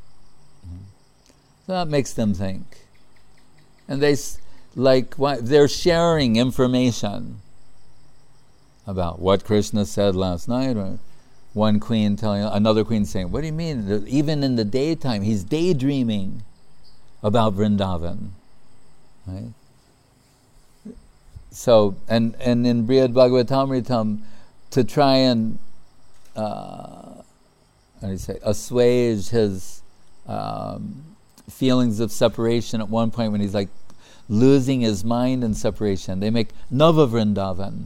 So that makes them think. And they, like, they're sharing information about what Krishna said last night, or one queen telling another queen saying, what do you mean? Even in the daytime, he's daydreaming about Vrindavan. Right? So, and, and in Brihad Bhagavatamritam, to try and uh, how do you say, assuage his um, feelings of separation at one point when he's like losing his mind in separation, they make Nava Vrindavan,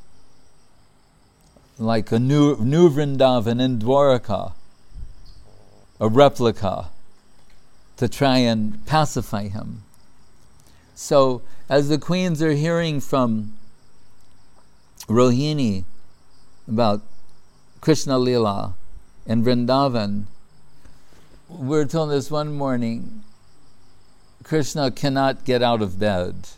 like a new new Vrindavan in Dwaraka, a replica, to try and pacify him. So as the queens are hearing from Rohini about Krishna Lila in Vrindavan, we're told this one morning, Krishna cannot get out of bed.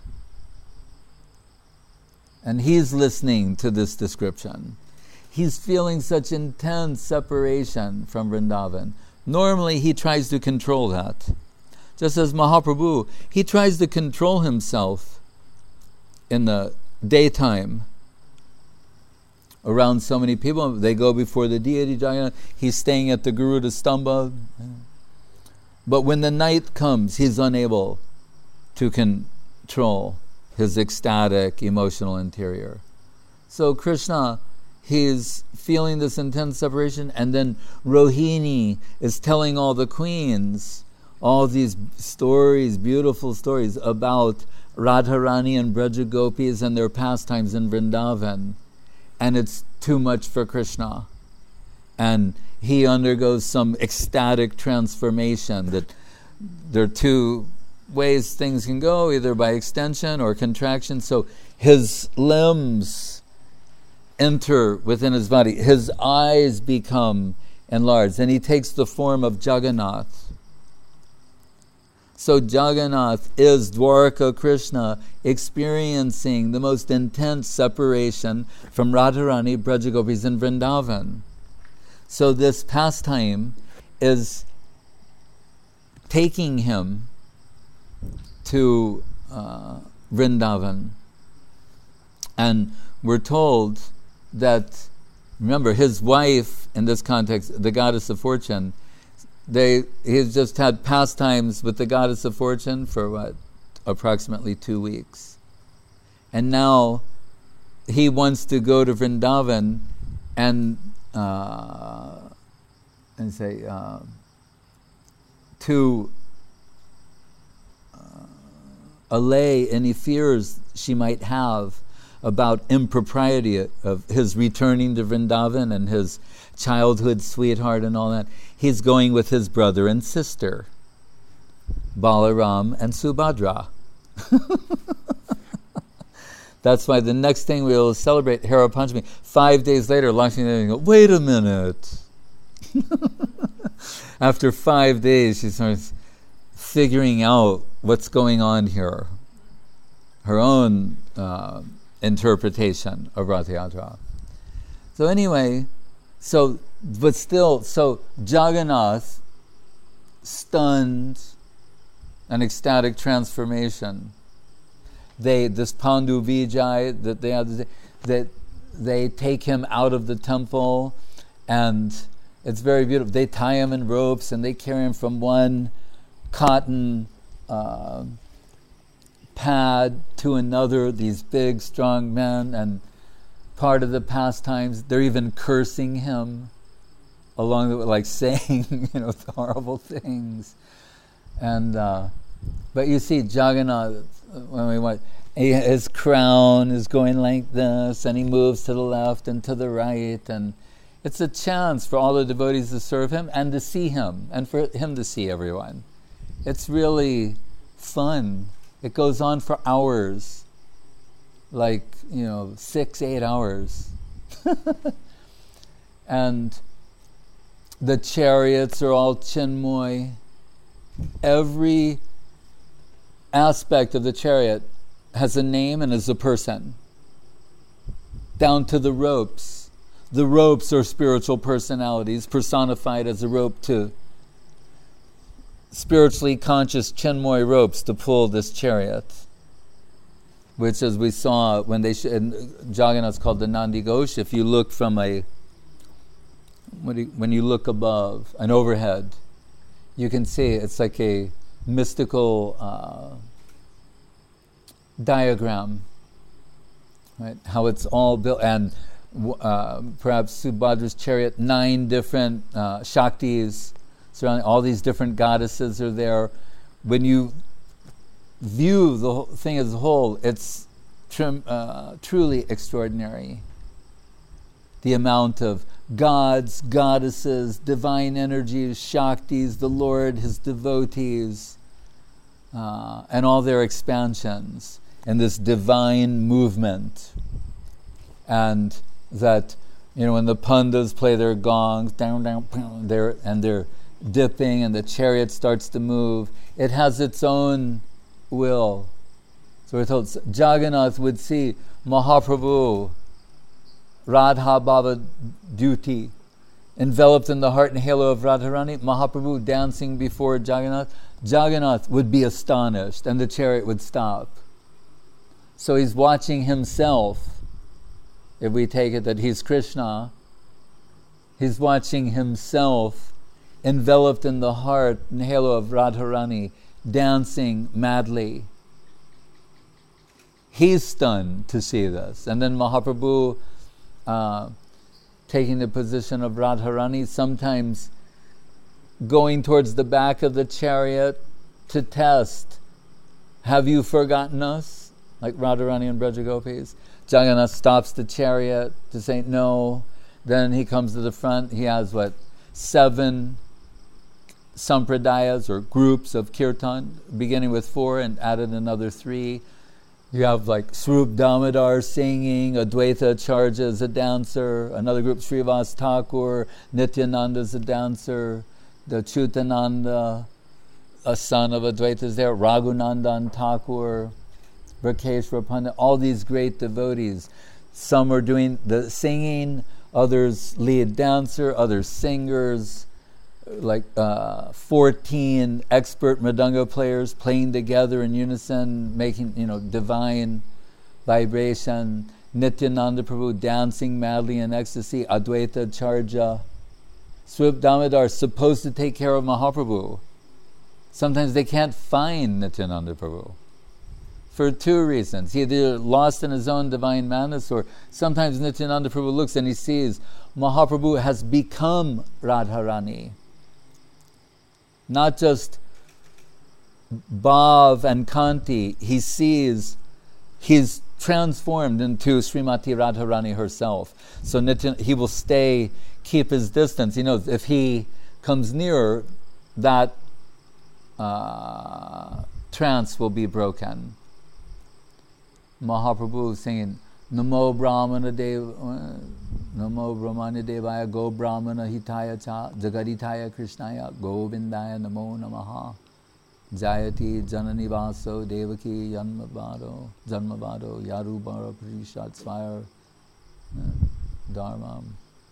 And he's listening to this description. He's feeling such intense separation from Vrindavan. Normally he tries to control that. Just as Mahaprabhu, he tries to control himself in the daytime around so many people. They go before the deity, he's staying at the Garuda Stamba. But when the night comes, he's unable to control his ecstatic, emotional interior. So Krishna, he's feeling this intense separation, and then Rohini is telling all the queens all these stories, beautiful stories about Radharani and Braja Gopis and their pastimes in Vrindavan. And it's too much for Krishna. And he undergoes some ecstatic transformation. That there are two ways things can go, either by extension or contraction. So his limbs enter within his body. His eyes become enlarged. And he takes the form of Jagannath. So Jagannath is Dwaraka Krishna experiencing the most intense separation from Radharani, Braja Gopis, and Vrindavan. So this pastime is taking him to uh, Vrindavan. And we're told that, remember, his wife, in this context, the goddess of fortune, They he's just had pastimes with the goddess of fortune for what, approximately two weeks, and now he wants to go to Vrindavan and uh, and say uh, to uh, allay any fears she might have about impropriety of his returning to Vrindavan and his childhood sweetheart and all that. He's going with his brother and sister, Balaram and Subhadra. That's why the next thing we will celebrate Hera Panchami. Five days later, Lakshmi Devi goes, wait a minute. After five days, she starts figuring out what's going on here. Her own uh, interpretation of Rath Yatra. So anyway, so, but still, so Jagannath, stunned, an ecstatic transformation. They, this Pandu Vijay that they have, that they take him out of the temple, and it's very beautiful. They tie him in ropes and they carry him from one cotton uh, pad to another, these big, strong men, and part of the pastimes, they're even cursing him along the way, like saying, you know, horrible things. And, uh, but you see Jagannath, when we went, he, his crown is going like this, and he moves to the left and to the right, and it's a chance for all the devotees to serve him and to see him, and for him to see everyone. It's really fun It goes on for hours, like, you know, six, eight hours. And the chariots are all Chinmoy. Every aspect of the chariot has a name and is a person, down to the ropes. The ropes are spiritual personalities personified as a rope to spiritually conscious Chinmoy ropes to pull this chariot, which, as we saw when they sh- in Jagannath's called the Nandi Ghosh. If you look from a when you, when you look above an overhead, you can see it's like a mystical uh, diagram, right? How it's all built, and uh, perhaps Subhadra's chariot, nine different uh, Shaktis surrounding, all these different goddesses are there. When you view the whole thing as a whole, it's trim, uh, truly extraordinary. The amount of gods, goddesses, divine energies, Shaktis, the Lord, His devotees, uh, and all their expansions, and this divine movement. And that, you know, when the pandas play their gongs, down, down, down, they're, and they're dipping, and the chariot starts to move, it has its own will. So we're told Jagannath would see Mahaprabhu, Radha Baba Duty, enveloped in the heart and halo of Radharani, Mahaprabhu dancing before Jagannath. Jagannath would be astonished, and the chariot would stop. So he's watching himself. If we take it that he's Krishna, he's watching himself enveloped in the heart and halo of Radharani, dancing madly. He's stunned to see this. And then Mahaprabhu, uh, taking the position of Radharani, sometimes going towards the back of the chariot to test, have you forgotten us? Like Radharani and Braja Gopis. Jagannath stops the chariot to say no. Then he comes to the front. He has what? Seven sampradayas or groups of kirtan, beginning with four and added another three. You have like Swarup Damodar singing, Advaita Acharya is a dancer, another group, Srivas Thakur, Nityananda is a dancer, the Chutananda, a son of Advaita, is there, Raghunandan Thakur, Brakeshwar Pandit, all these great devotees. Some are doing the singing, others lead dancer, others singers, like uh, fourteen expert mridanga players playing together in unison, making, you know, divine vibration. Nityananda Prabhu dancing madly in ecstasy. Advaita Acharya. Swarup Damodar is supposed to take care of Mahaprabhu. Sometimes they can't find Nityananda Prabhu for two reasons. He either lost in his own divine madness, or sometimes Nityananda Prabhu looks and he sees Mahaprabhu has become Radharani. Not just Bhav and Kanti, he sees he's transformed into Srimati Radharani herself. So Nityan, he will stay, keep his distance. He knows if he comes nearer, that uh, trance will be broken. Mahaprabhu singing, Namo Brahmana Dev, uh, Namo Brahmana Devaya Go Brahmana Hitaya Cha Jagaditaya Krishnaya Govindaya Namo Namaha Jayati Janani Vaso Devaki Janmavado Janmavado Yarubara Prishat Swire Dharmam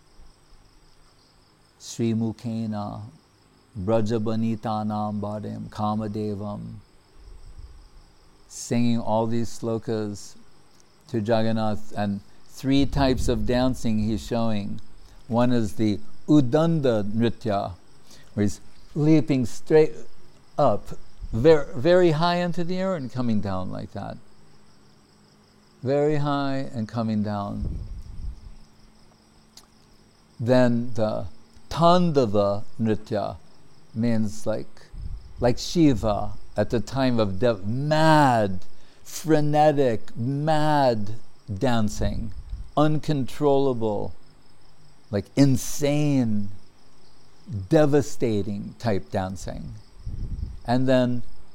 Sri Mukhena Brajabanitanam Bhadem Kamadevam, singing all these slokas to Jagannath, and three types of dancing he's showing. One is the Udanda Nritya, where he's leaping straight up, very, very high into the air and coming down like that. Very high and coming down. Then the Tandava Nritya means like, like Shiva at the time of death, mad, frenetic, mad dancing, uncontrollable, like insane, devastating type dancing. And then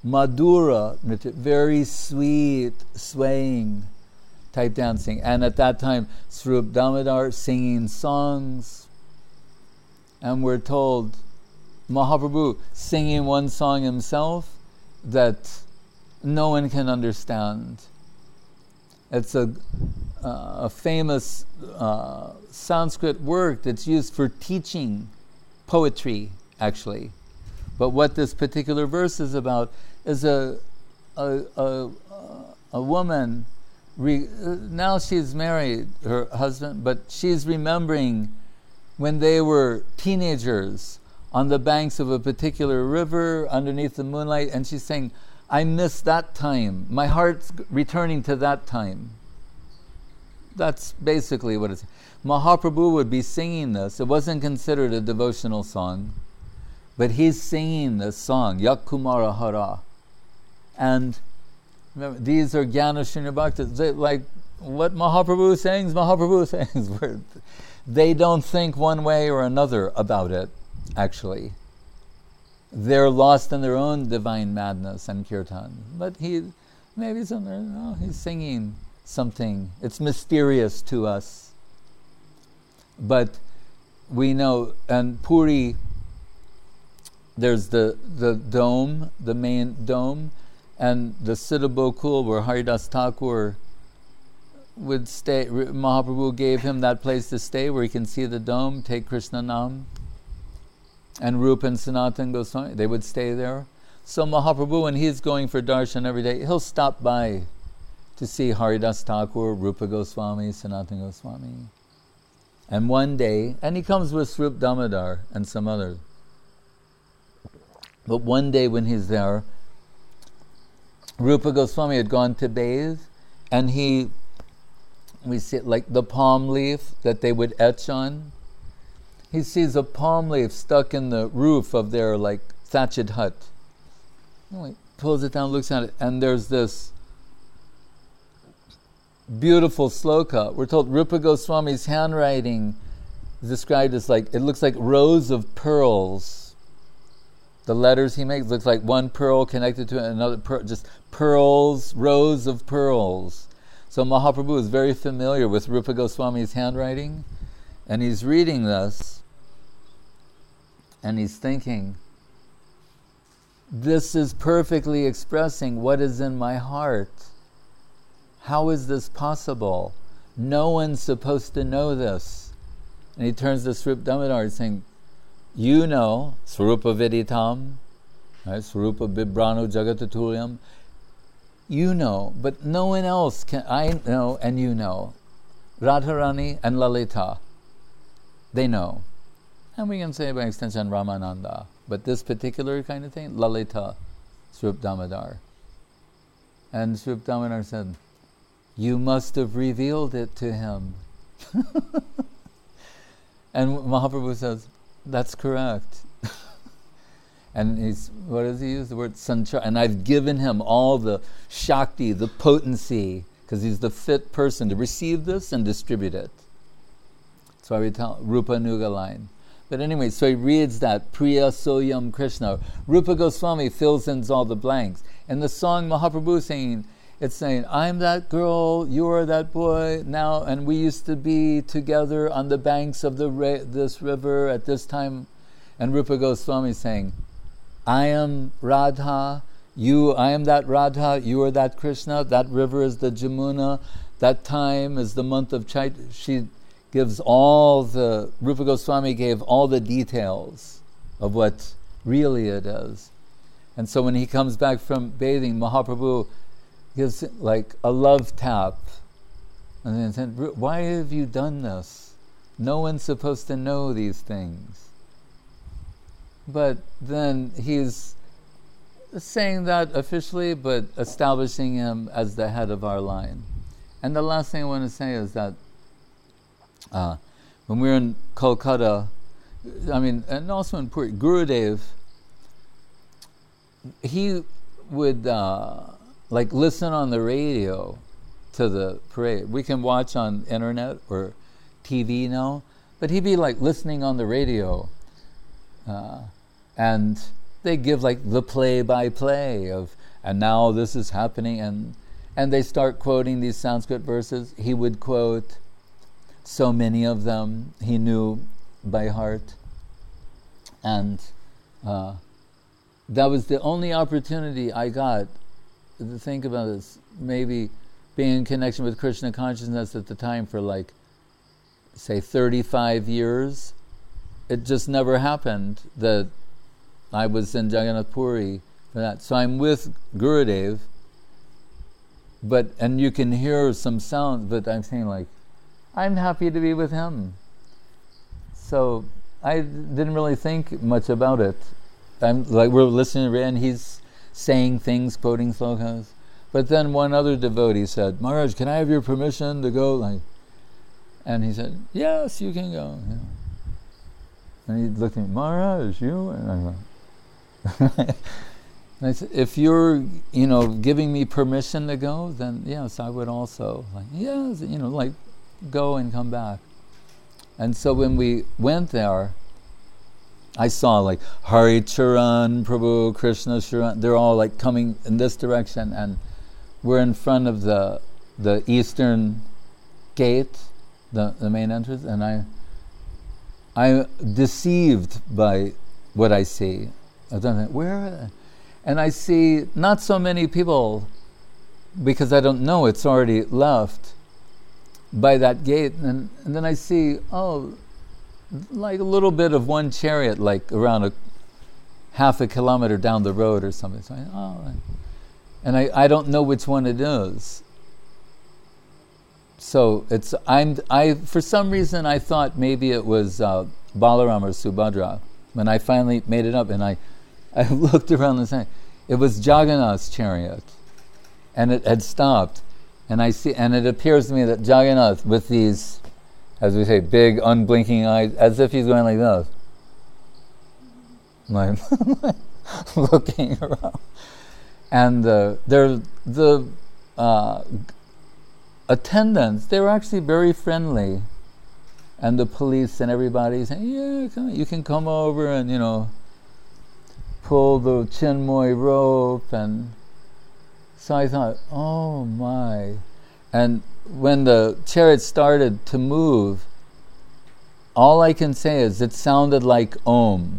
Madhura, very sweet, swaying type dancing. And at that time, Swarup Damodar singing songs. And we're told Mahaprabhu singing one song himself that no one can understand. It's a, uh, a famous uh, Sanskrit work that's used for teaching poetry, actually. But what this particular verse is about is a a a, a woman. Re, now she's married, her husband, but she's remembering when they were teenagers on the banks of a particular river underneath the moonlight, and she's saying, I miss that time. My heart's returning to that time. That's basically what it's... Mahaprabhu would be singing this. It wasn't considered a devotional song, but he's singing this song, Yak Kumara Hara. And remember, these are Jnana Shunya Bhaktas. They, like, what Mahaprabhu sings, Mahaprabhu sings. They don't think one way or another about it, actually. They're lost in their own divine madness and kirtan. But he, maybe somewhere, oh, he's singing something. It's mysterious to us. But we know, and Puri, there's the, the dome, the main dome, and the Siddha Gokul where Haridas Thakur would stay. Mahaprabhu gave him that place to stay where he can see the dome, take Krishna Nam. And Rupa and Sanatan Goswami, they would stay there. So Mahaprabhu, when he's going for darshan every day, he'll stop by to see Haridas Thakur, Rupa Goswami, Sanatan Goswami. And one day, and he comes with Swarup Damodar and some others. But one day when he's there, Rupa Goswami had gone to bathe, and he, we see it like the palm leaf that they would etch on. He sees a palm leaf stuck in the roof of their like thatched hut. He pulls it down, looks at it, and there's this beautiful sloka. We're told Rupa Goswami's handwriting is described as like, it looks like rows of pearls. The letters he makes looks like one pearl connected to another pearl, just pearls, rows of pearls. So Mahaprabhu is very familiar with Rupa Goswami's handwriting, and he's reading this, and he's thinking, this is perfectly expressing what is in my heart. How is this possible? No one's supposed to know this. And he turns to Swarup Damodar saying, you know, Swarupa Viditam, right? Swarupa Bibranu Jagataturyam, you know, but no one else can. I know and you know. Radharani and Lalita, they know. And we can say by extension Ramananda. But this particular kind of thing, Lalita, Swarup Damodar. And Swarup Damodar said, you must have revealed it to him. And Mahaprabhu says, that's correct. And he's, what does he use? The word sanchar. And I've given him all the shakti, the potency, because he's the fit person to receive this and distribute it. That's why we tell Rupa Nuga line. But anyway, so he reads that, Priya Soyam Krishna. Rupa Goswami fills in all the blanks. And the song Mahaprabhu is singing, it's saying, I'm that girl, you're that boy, now, and we used to be together on the banks of the ra- this river at this time. And Rupa Goswami is saying, I am Radha, you, I am that Radha, you are that Krishna, that river is the Jamuna, that time is the month of Chaitra. She gives all the, Rupa Goswami gave all the details of what really it is. And so when he comes back from bathing, Mahaprabhu gives like a love tap. And then said, why have you done this? No one's supposed to know these things. But then he's saying that officially, but establishing him as the head of our line. And the last thing I want to say is that uh, when we were in Kolkata, I mean, and also in Puri, Gurudev, he would uh, like listen on the radio to the parade. We can watch on internet or T V now, but he'd be like listening on the radio. Uh, and they give like the play-by-play of, and now this is happening, and and they start quoting these Sanskrit verses. He would quote so many of them he knew by heart, and uh, that was the only opportunity I got to think about this. Maybe being in connection with Krishna consciousness at the time for like, say, thirty-five years. It just never happened that I was in Jagannath Puri for that. So I'm with Gurudev, but and you can hear some sound, but I'm saying like, I'm happy to be with him. So I didn't really think much about it. I'm like, we're listening to and he's saying things, quoting slokas. But then one other devotee said, Maharaj, can I have your permission to go? Like, and he said, yes, you can go. Yeah. And he looked at me, Maharaj, you? And I went, and I said, if you're, you know, giving me permission to go, then yes, I would also. Like, yes, you know, like, go and come back. And so when we went there, I saw like Hari Charan, Prabhu, Krishna Charan, they're all like coming in this direction, and we're in front of the the eastern gate, the, the main entrance, and I I'm deceived by what I see. I don't think, where are they? And I see not so many people, because I don't know, it's already left by that gate, and, and then I see, oh, like a little bit of one chariot, like around a half a kilometer down the road or something. So I, oh, and I, I don't know which one it is. So it's I'm I for some reason I thought maybe it was uh, Balaram or Subhadra. When I finally made it up, and I, I looked around and said it was Jagannath's chariot, and it had stopped, and I see, and it appears to me that Jagannath with these, as we say, big unblinking eyes, as if he's going like this, like looking around, and uh, there the. Uh, attendants, they were actually very friendly, and the police and everybody saying, yeah, come, you can come over and, you know, pull the Chinmoy rope. And so I thought, oh my. And when the chariot started to move, all I can say is it sounded like Om,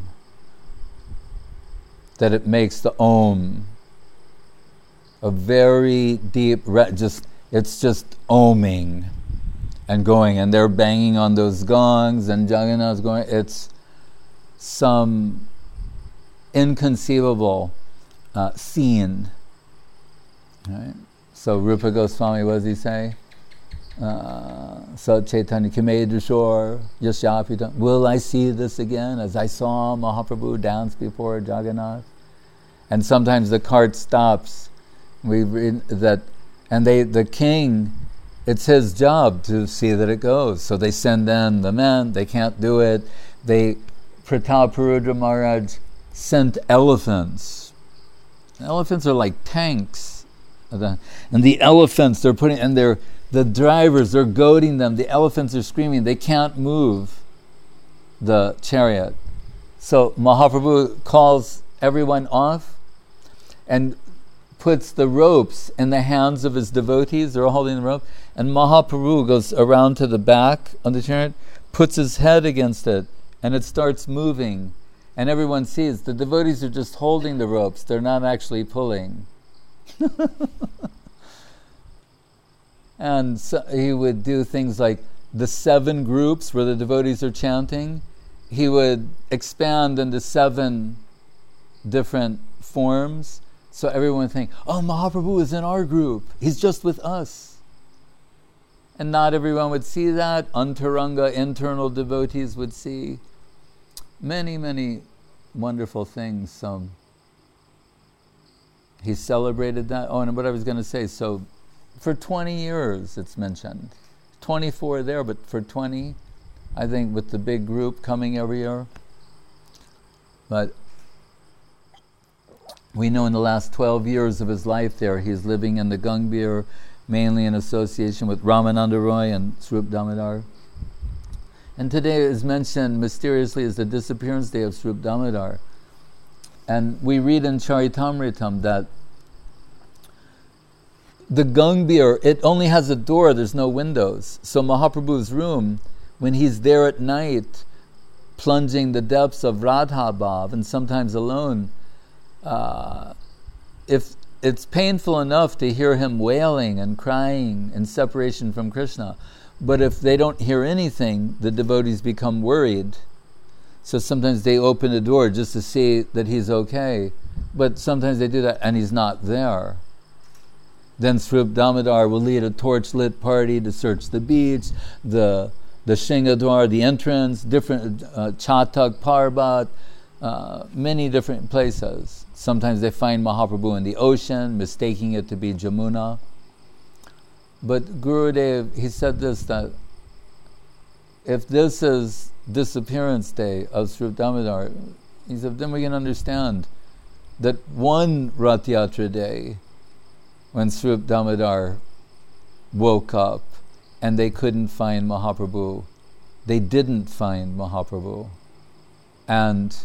that it makes the Om a very deep, just it's just oming and going, and they're banging on those gongs, and Jagannath's going. It's some inconceivable uh, scene. Right? So Rupa Goswami, what does he say? So Chaitanya Kimedrishor Yashapita. Will I see this again, as I saw Mahaprabhu dance before Jagannath? And sometimes the cart stops. We read that. And they, the king, it's his job to see that it goes. So they send in the men, they can't do it. They, Prataparudra Maharaj sent elephants. Elephants are like tanks. And the elephants, they're putting, and they're, the drivers, they're goading them. The elephants are screaming. They can't move the chariot. So Mahaprabhu calls everyone off and puts the ropes in the hands of his devotees. They're all holding the rope. And Mahaprabhu goes around to the back of the chariot, puts his head against it, and it starts moving. And everyone sees the devotees are just holding the ropes. They're not actually pulling. And so he would do things like the seven groups where the devotees are chanting. He would expand into seven different forms. So everyone would think, oh, Mahaprabhu is in our group. He's just with us. And not everyone would see that. Antaranga, internal devotees would see many, many wonderful things. So he celebrated that. Oh, and what I was going to say, so for twenty years it's mentioned. twenty-four there, but for twenty, I think, with the big group coming every year. But we know in the last twelve years of his life there, he's living in the Gangbir, mainly in association with Ramananda Roy and Swarup Damodar. And today is mentioned mysteriously as the disappearance day of Swarup Damodar. And we read in Charitamritam that the Gangbir, it only has a door, there's no windows. So Mahaprabhu's room, when he's there at night, plunging the depths of Radha Bhav, and sometimes alone, uh, if it's painful enough to hear him wailing and crying in separation from Krishna, but if they don't hear anything, the devotees become worried. So sometimes they open the door just to see that he's okay, but sometimes they do that and he's not there. Then Swarup Damodar will lead a torch-lit party to search the beach, the the Shingadwar, the entrance, different uh, Chatak Parbat, uh, many different places. Sometimes they find Mahaprabhu in the ocean, mistaking it to be Jamuna. But Gurudev, he said this, that if this is disappearance day of Swarup Damodar, he said, then we can understand that one Rath Yatra day, when Swarup Damodar woke up and they couldn't find Mahaprabhu, they didn't find Mahaprabhu. And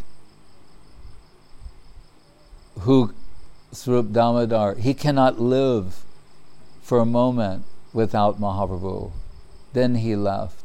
who, Swarup Damodar, he cannot live for a moment without Mahaprabhu. Then he left.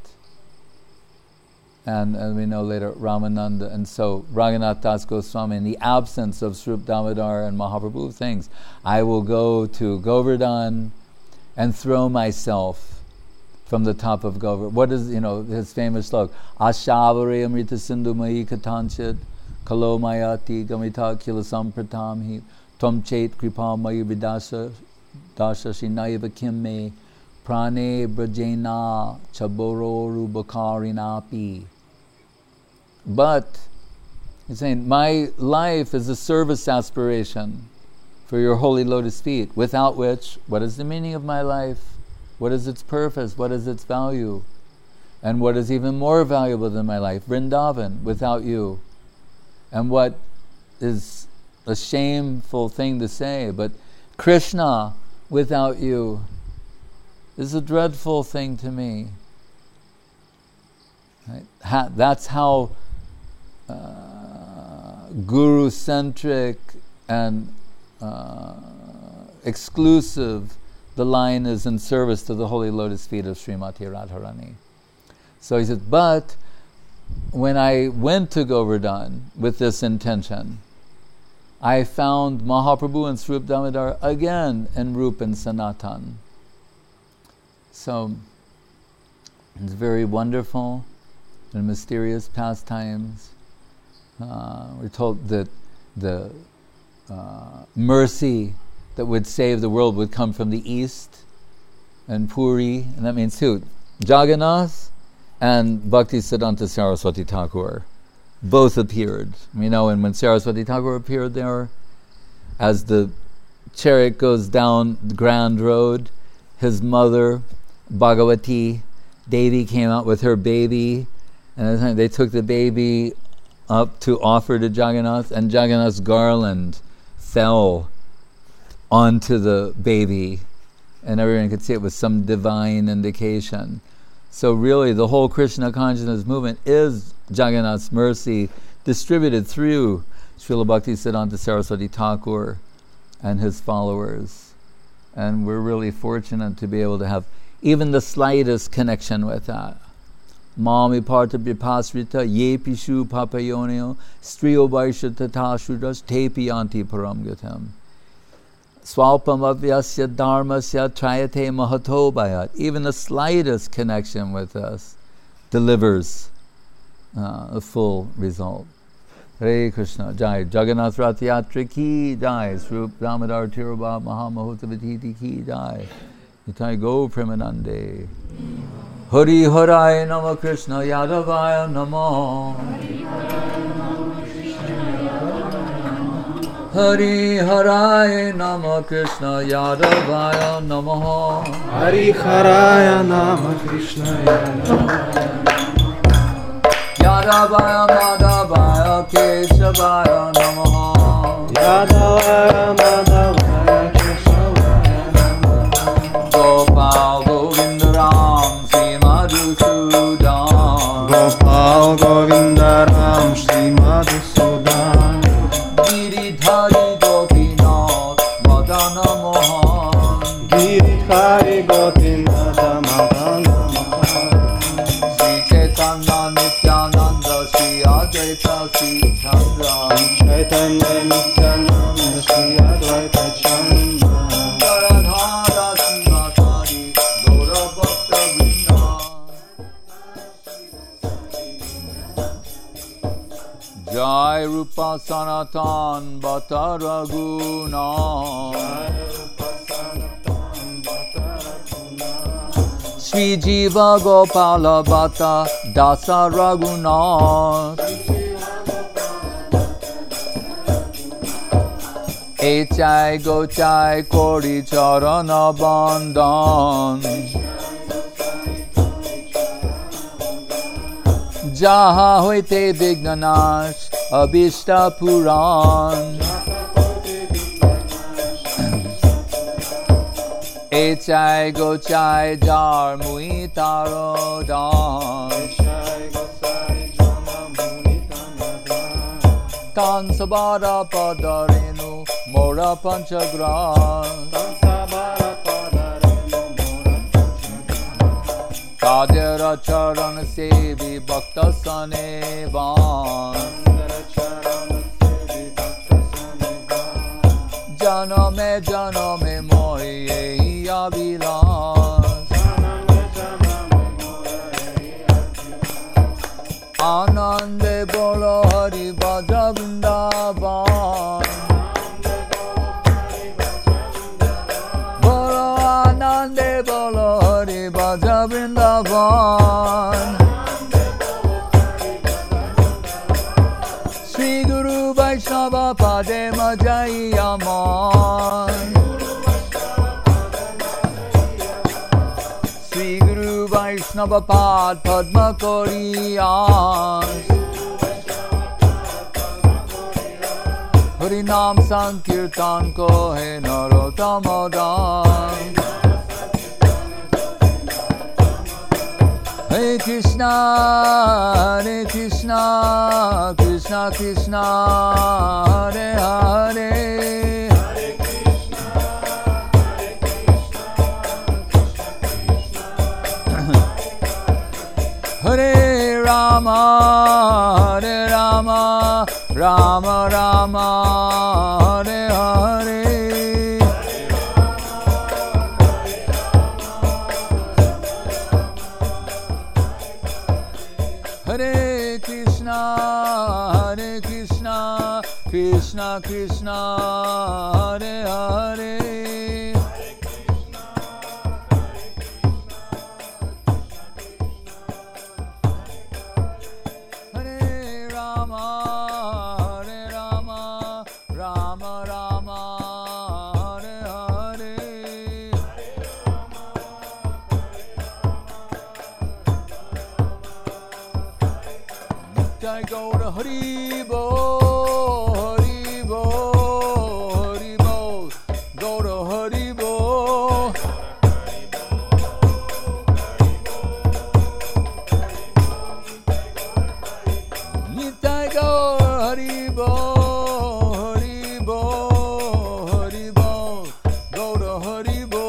And, and we know later Ramananda, and so Raghunath Das Goswami, in the absence of Swarup Damodar and Mahaprabhu, thinks, I will go to Govardhan and throw myself from the top of Govardhan. What is, you know, his famous slok? Ashavari amrita sindhu mai katanchit kalo mayati gamita kilasam pratamhi tom chet kripa mai vidasa dasha shinaiva kimme prane brajena chaboro rubakarinapi. But he's saying, my life is a service aspiration for your holy lotus feet, without which, what is the meaning of my life? What is its purpose? What is its value? And what is even more valuable than my life? Vrindavan, without you. And what is a shameful thing to say, but Krishna, without you, is a dreadful thing to me. Right? Ha- that's how uh, guru-centric and uh, exclusive the line is in service to the holy lotus feet of Srimati Radharani. So he said, but when I went to Govardhan with this intention, I found Mahaprabhu and Swarup Damodar again in Rup and Sanatan. So it's very wonderful and mysterious pastimes. Uh, we're told that the uh, mercy that would save the world would come from the east, and Puri, and that means who? Jagannath and Bhaktisiddhanta Saraswati Thakur both appeared. You know, and when Saraswati Thakur appeared there, as the chariot goes down the Grand Road, his mother, Bhagavati Devi, came out with her baby, and they took the baby up to offer to Jagannath, and Jagannath's garland fell onto the baby, and everyone could see it was some divine indication. So really the whole Krishna consciousness movement is Jagannath's mercy distributed through Srila Bhaktisiddhanta Saraswati Thakur and his followers. And we're really fortunate to be able to have even the slightest connection with that. Mami parta bipasrita ye pishu papayonio striyo vaisha tata shudras tepi anti param gatam. Swalpam avyasya dharmasya trayate mahato bayat. Even the slightest connection with us delivers uh, a full result. Hare Krishna. Jai Jagannath Rath Yatra ki jai. Swarup Damodar Tirubha Mahamahotavaditi ki jai. Nitai Go Premanande. Hari Harai Nama Krishna Yadavaya Namo. Hari Haraya Nama Krishna Yadavaya Namaha. Hari Haraya Nama Krishna Yadavaya Madhavaya Keshavaya Namaha. Yadavaya Madhavaya Keshavaya Namaha. Gopal Govindaram Sri Madhusudan. Gopal Govindaram Sri Madhusudan. Chaitanya Nityananda Shri Advaita Chanda Radha Sivasari Gaura Bhakta Vrinda Jai Rupa Sanatan Bhatta Raghuna Shri Jiva Gopala Bhatta Dasa Raghunath Echai Gochai Kori Charana Bandhan Jaha Hoite Vignanash Abhishta Puran Echai Gochai Jar Muitarodan Tan Sabara Padarenu Mora Panchagran Kadera Charan Sevi Bhakta Sanevan Janame Janame Moye Avilas Anande Bolo Hari Bhaja Vrindavan Bolo Anande Bolo Hari Bhaja Vrindavan Sri Guru Vaishnava Pade Majai Aman Sri Guru Vaishnava Pad Padma Koriyan Harinam Sankirtan Kohe Narotamadan Hare Krishna, Hare Krishna, Krishna Krishna, Hare Hare Hare Rama, Hare Rama, Rama Rama, Hare Hare Hare Krishna, Hare Krishna, Krishna Krishna, Hare Hare Hare Rama, Hare Rama, Rama Rama, Hare Hare Jai Gaura Hari Bo, Hari Bo, Hari Bo, Gaura Hari Bo. Nitai Gaura Hari Bo, Hari Bo, Hari Bo, Gaura Hari Bo.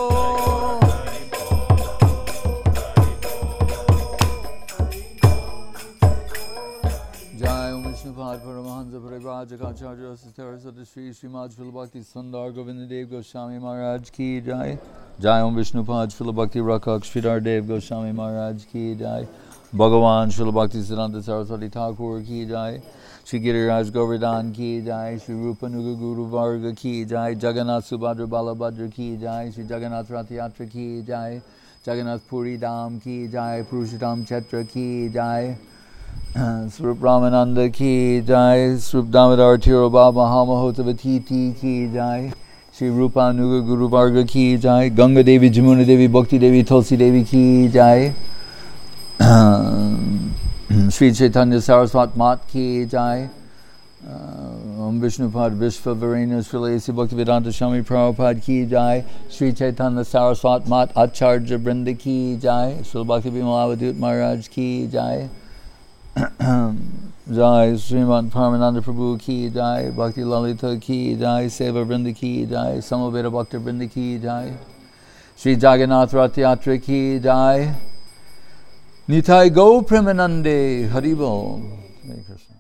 Jai Om Vishnupad Paramahansa Parivajakaacharya Sastara Sadashri Srimad Srila Bhakti Sundar Govindadev Goswami Maharaj Ki Jai Jai Om Vishnupad Srila Bhakti Rakak Sridhar Dev Goswami Maharaj Ki Jai Bhagavan Srila Bhakti Siddhanta Saraswati Thakur Ki Jai Shri Giriraj Govardhan Ki Jai Shri Rupa Nuga Guru Varga Ki Jai Jagannath Subhadra Balabhadra Ki Jai Shri Jagannath Rath Yatra Ki Jai Jagannath Puri Dham Ki Jai Purushottam Chetra Ki Jai Swarup Ramananda Ki Jai Swarup Damodar Tiro Baba Mahamahotavati Ki Jai Shri Rupa Nuga Guru Varga Ki Jai Ganga Devi Jamuna Devi Bhakti Devi Tulsi Devi Ki Jai Sri Chaitanya Saraswat Mat Ki Jai Om Vishnupad Vishva Varena Srila A C Bhaktivedanta Swami Prabhupada Ki Jai Sri Chaitanya Saraswat Mat Acharya Brinda Ki Jai Srila Bhakti Vimalavadut Maharaj Ki Jai Jai Srimad Paramananda Prabhu Ki Jai Bhakti Lalita Ki Jai Seva Vrinda Ki Jai Samaveda Bhakta Vrinda Ki Jai Sri Jagannath Rath Yatra Ki Jai Nitai Go Premanande Haribol Hare Krishna.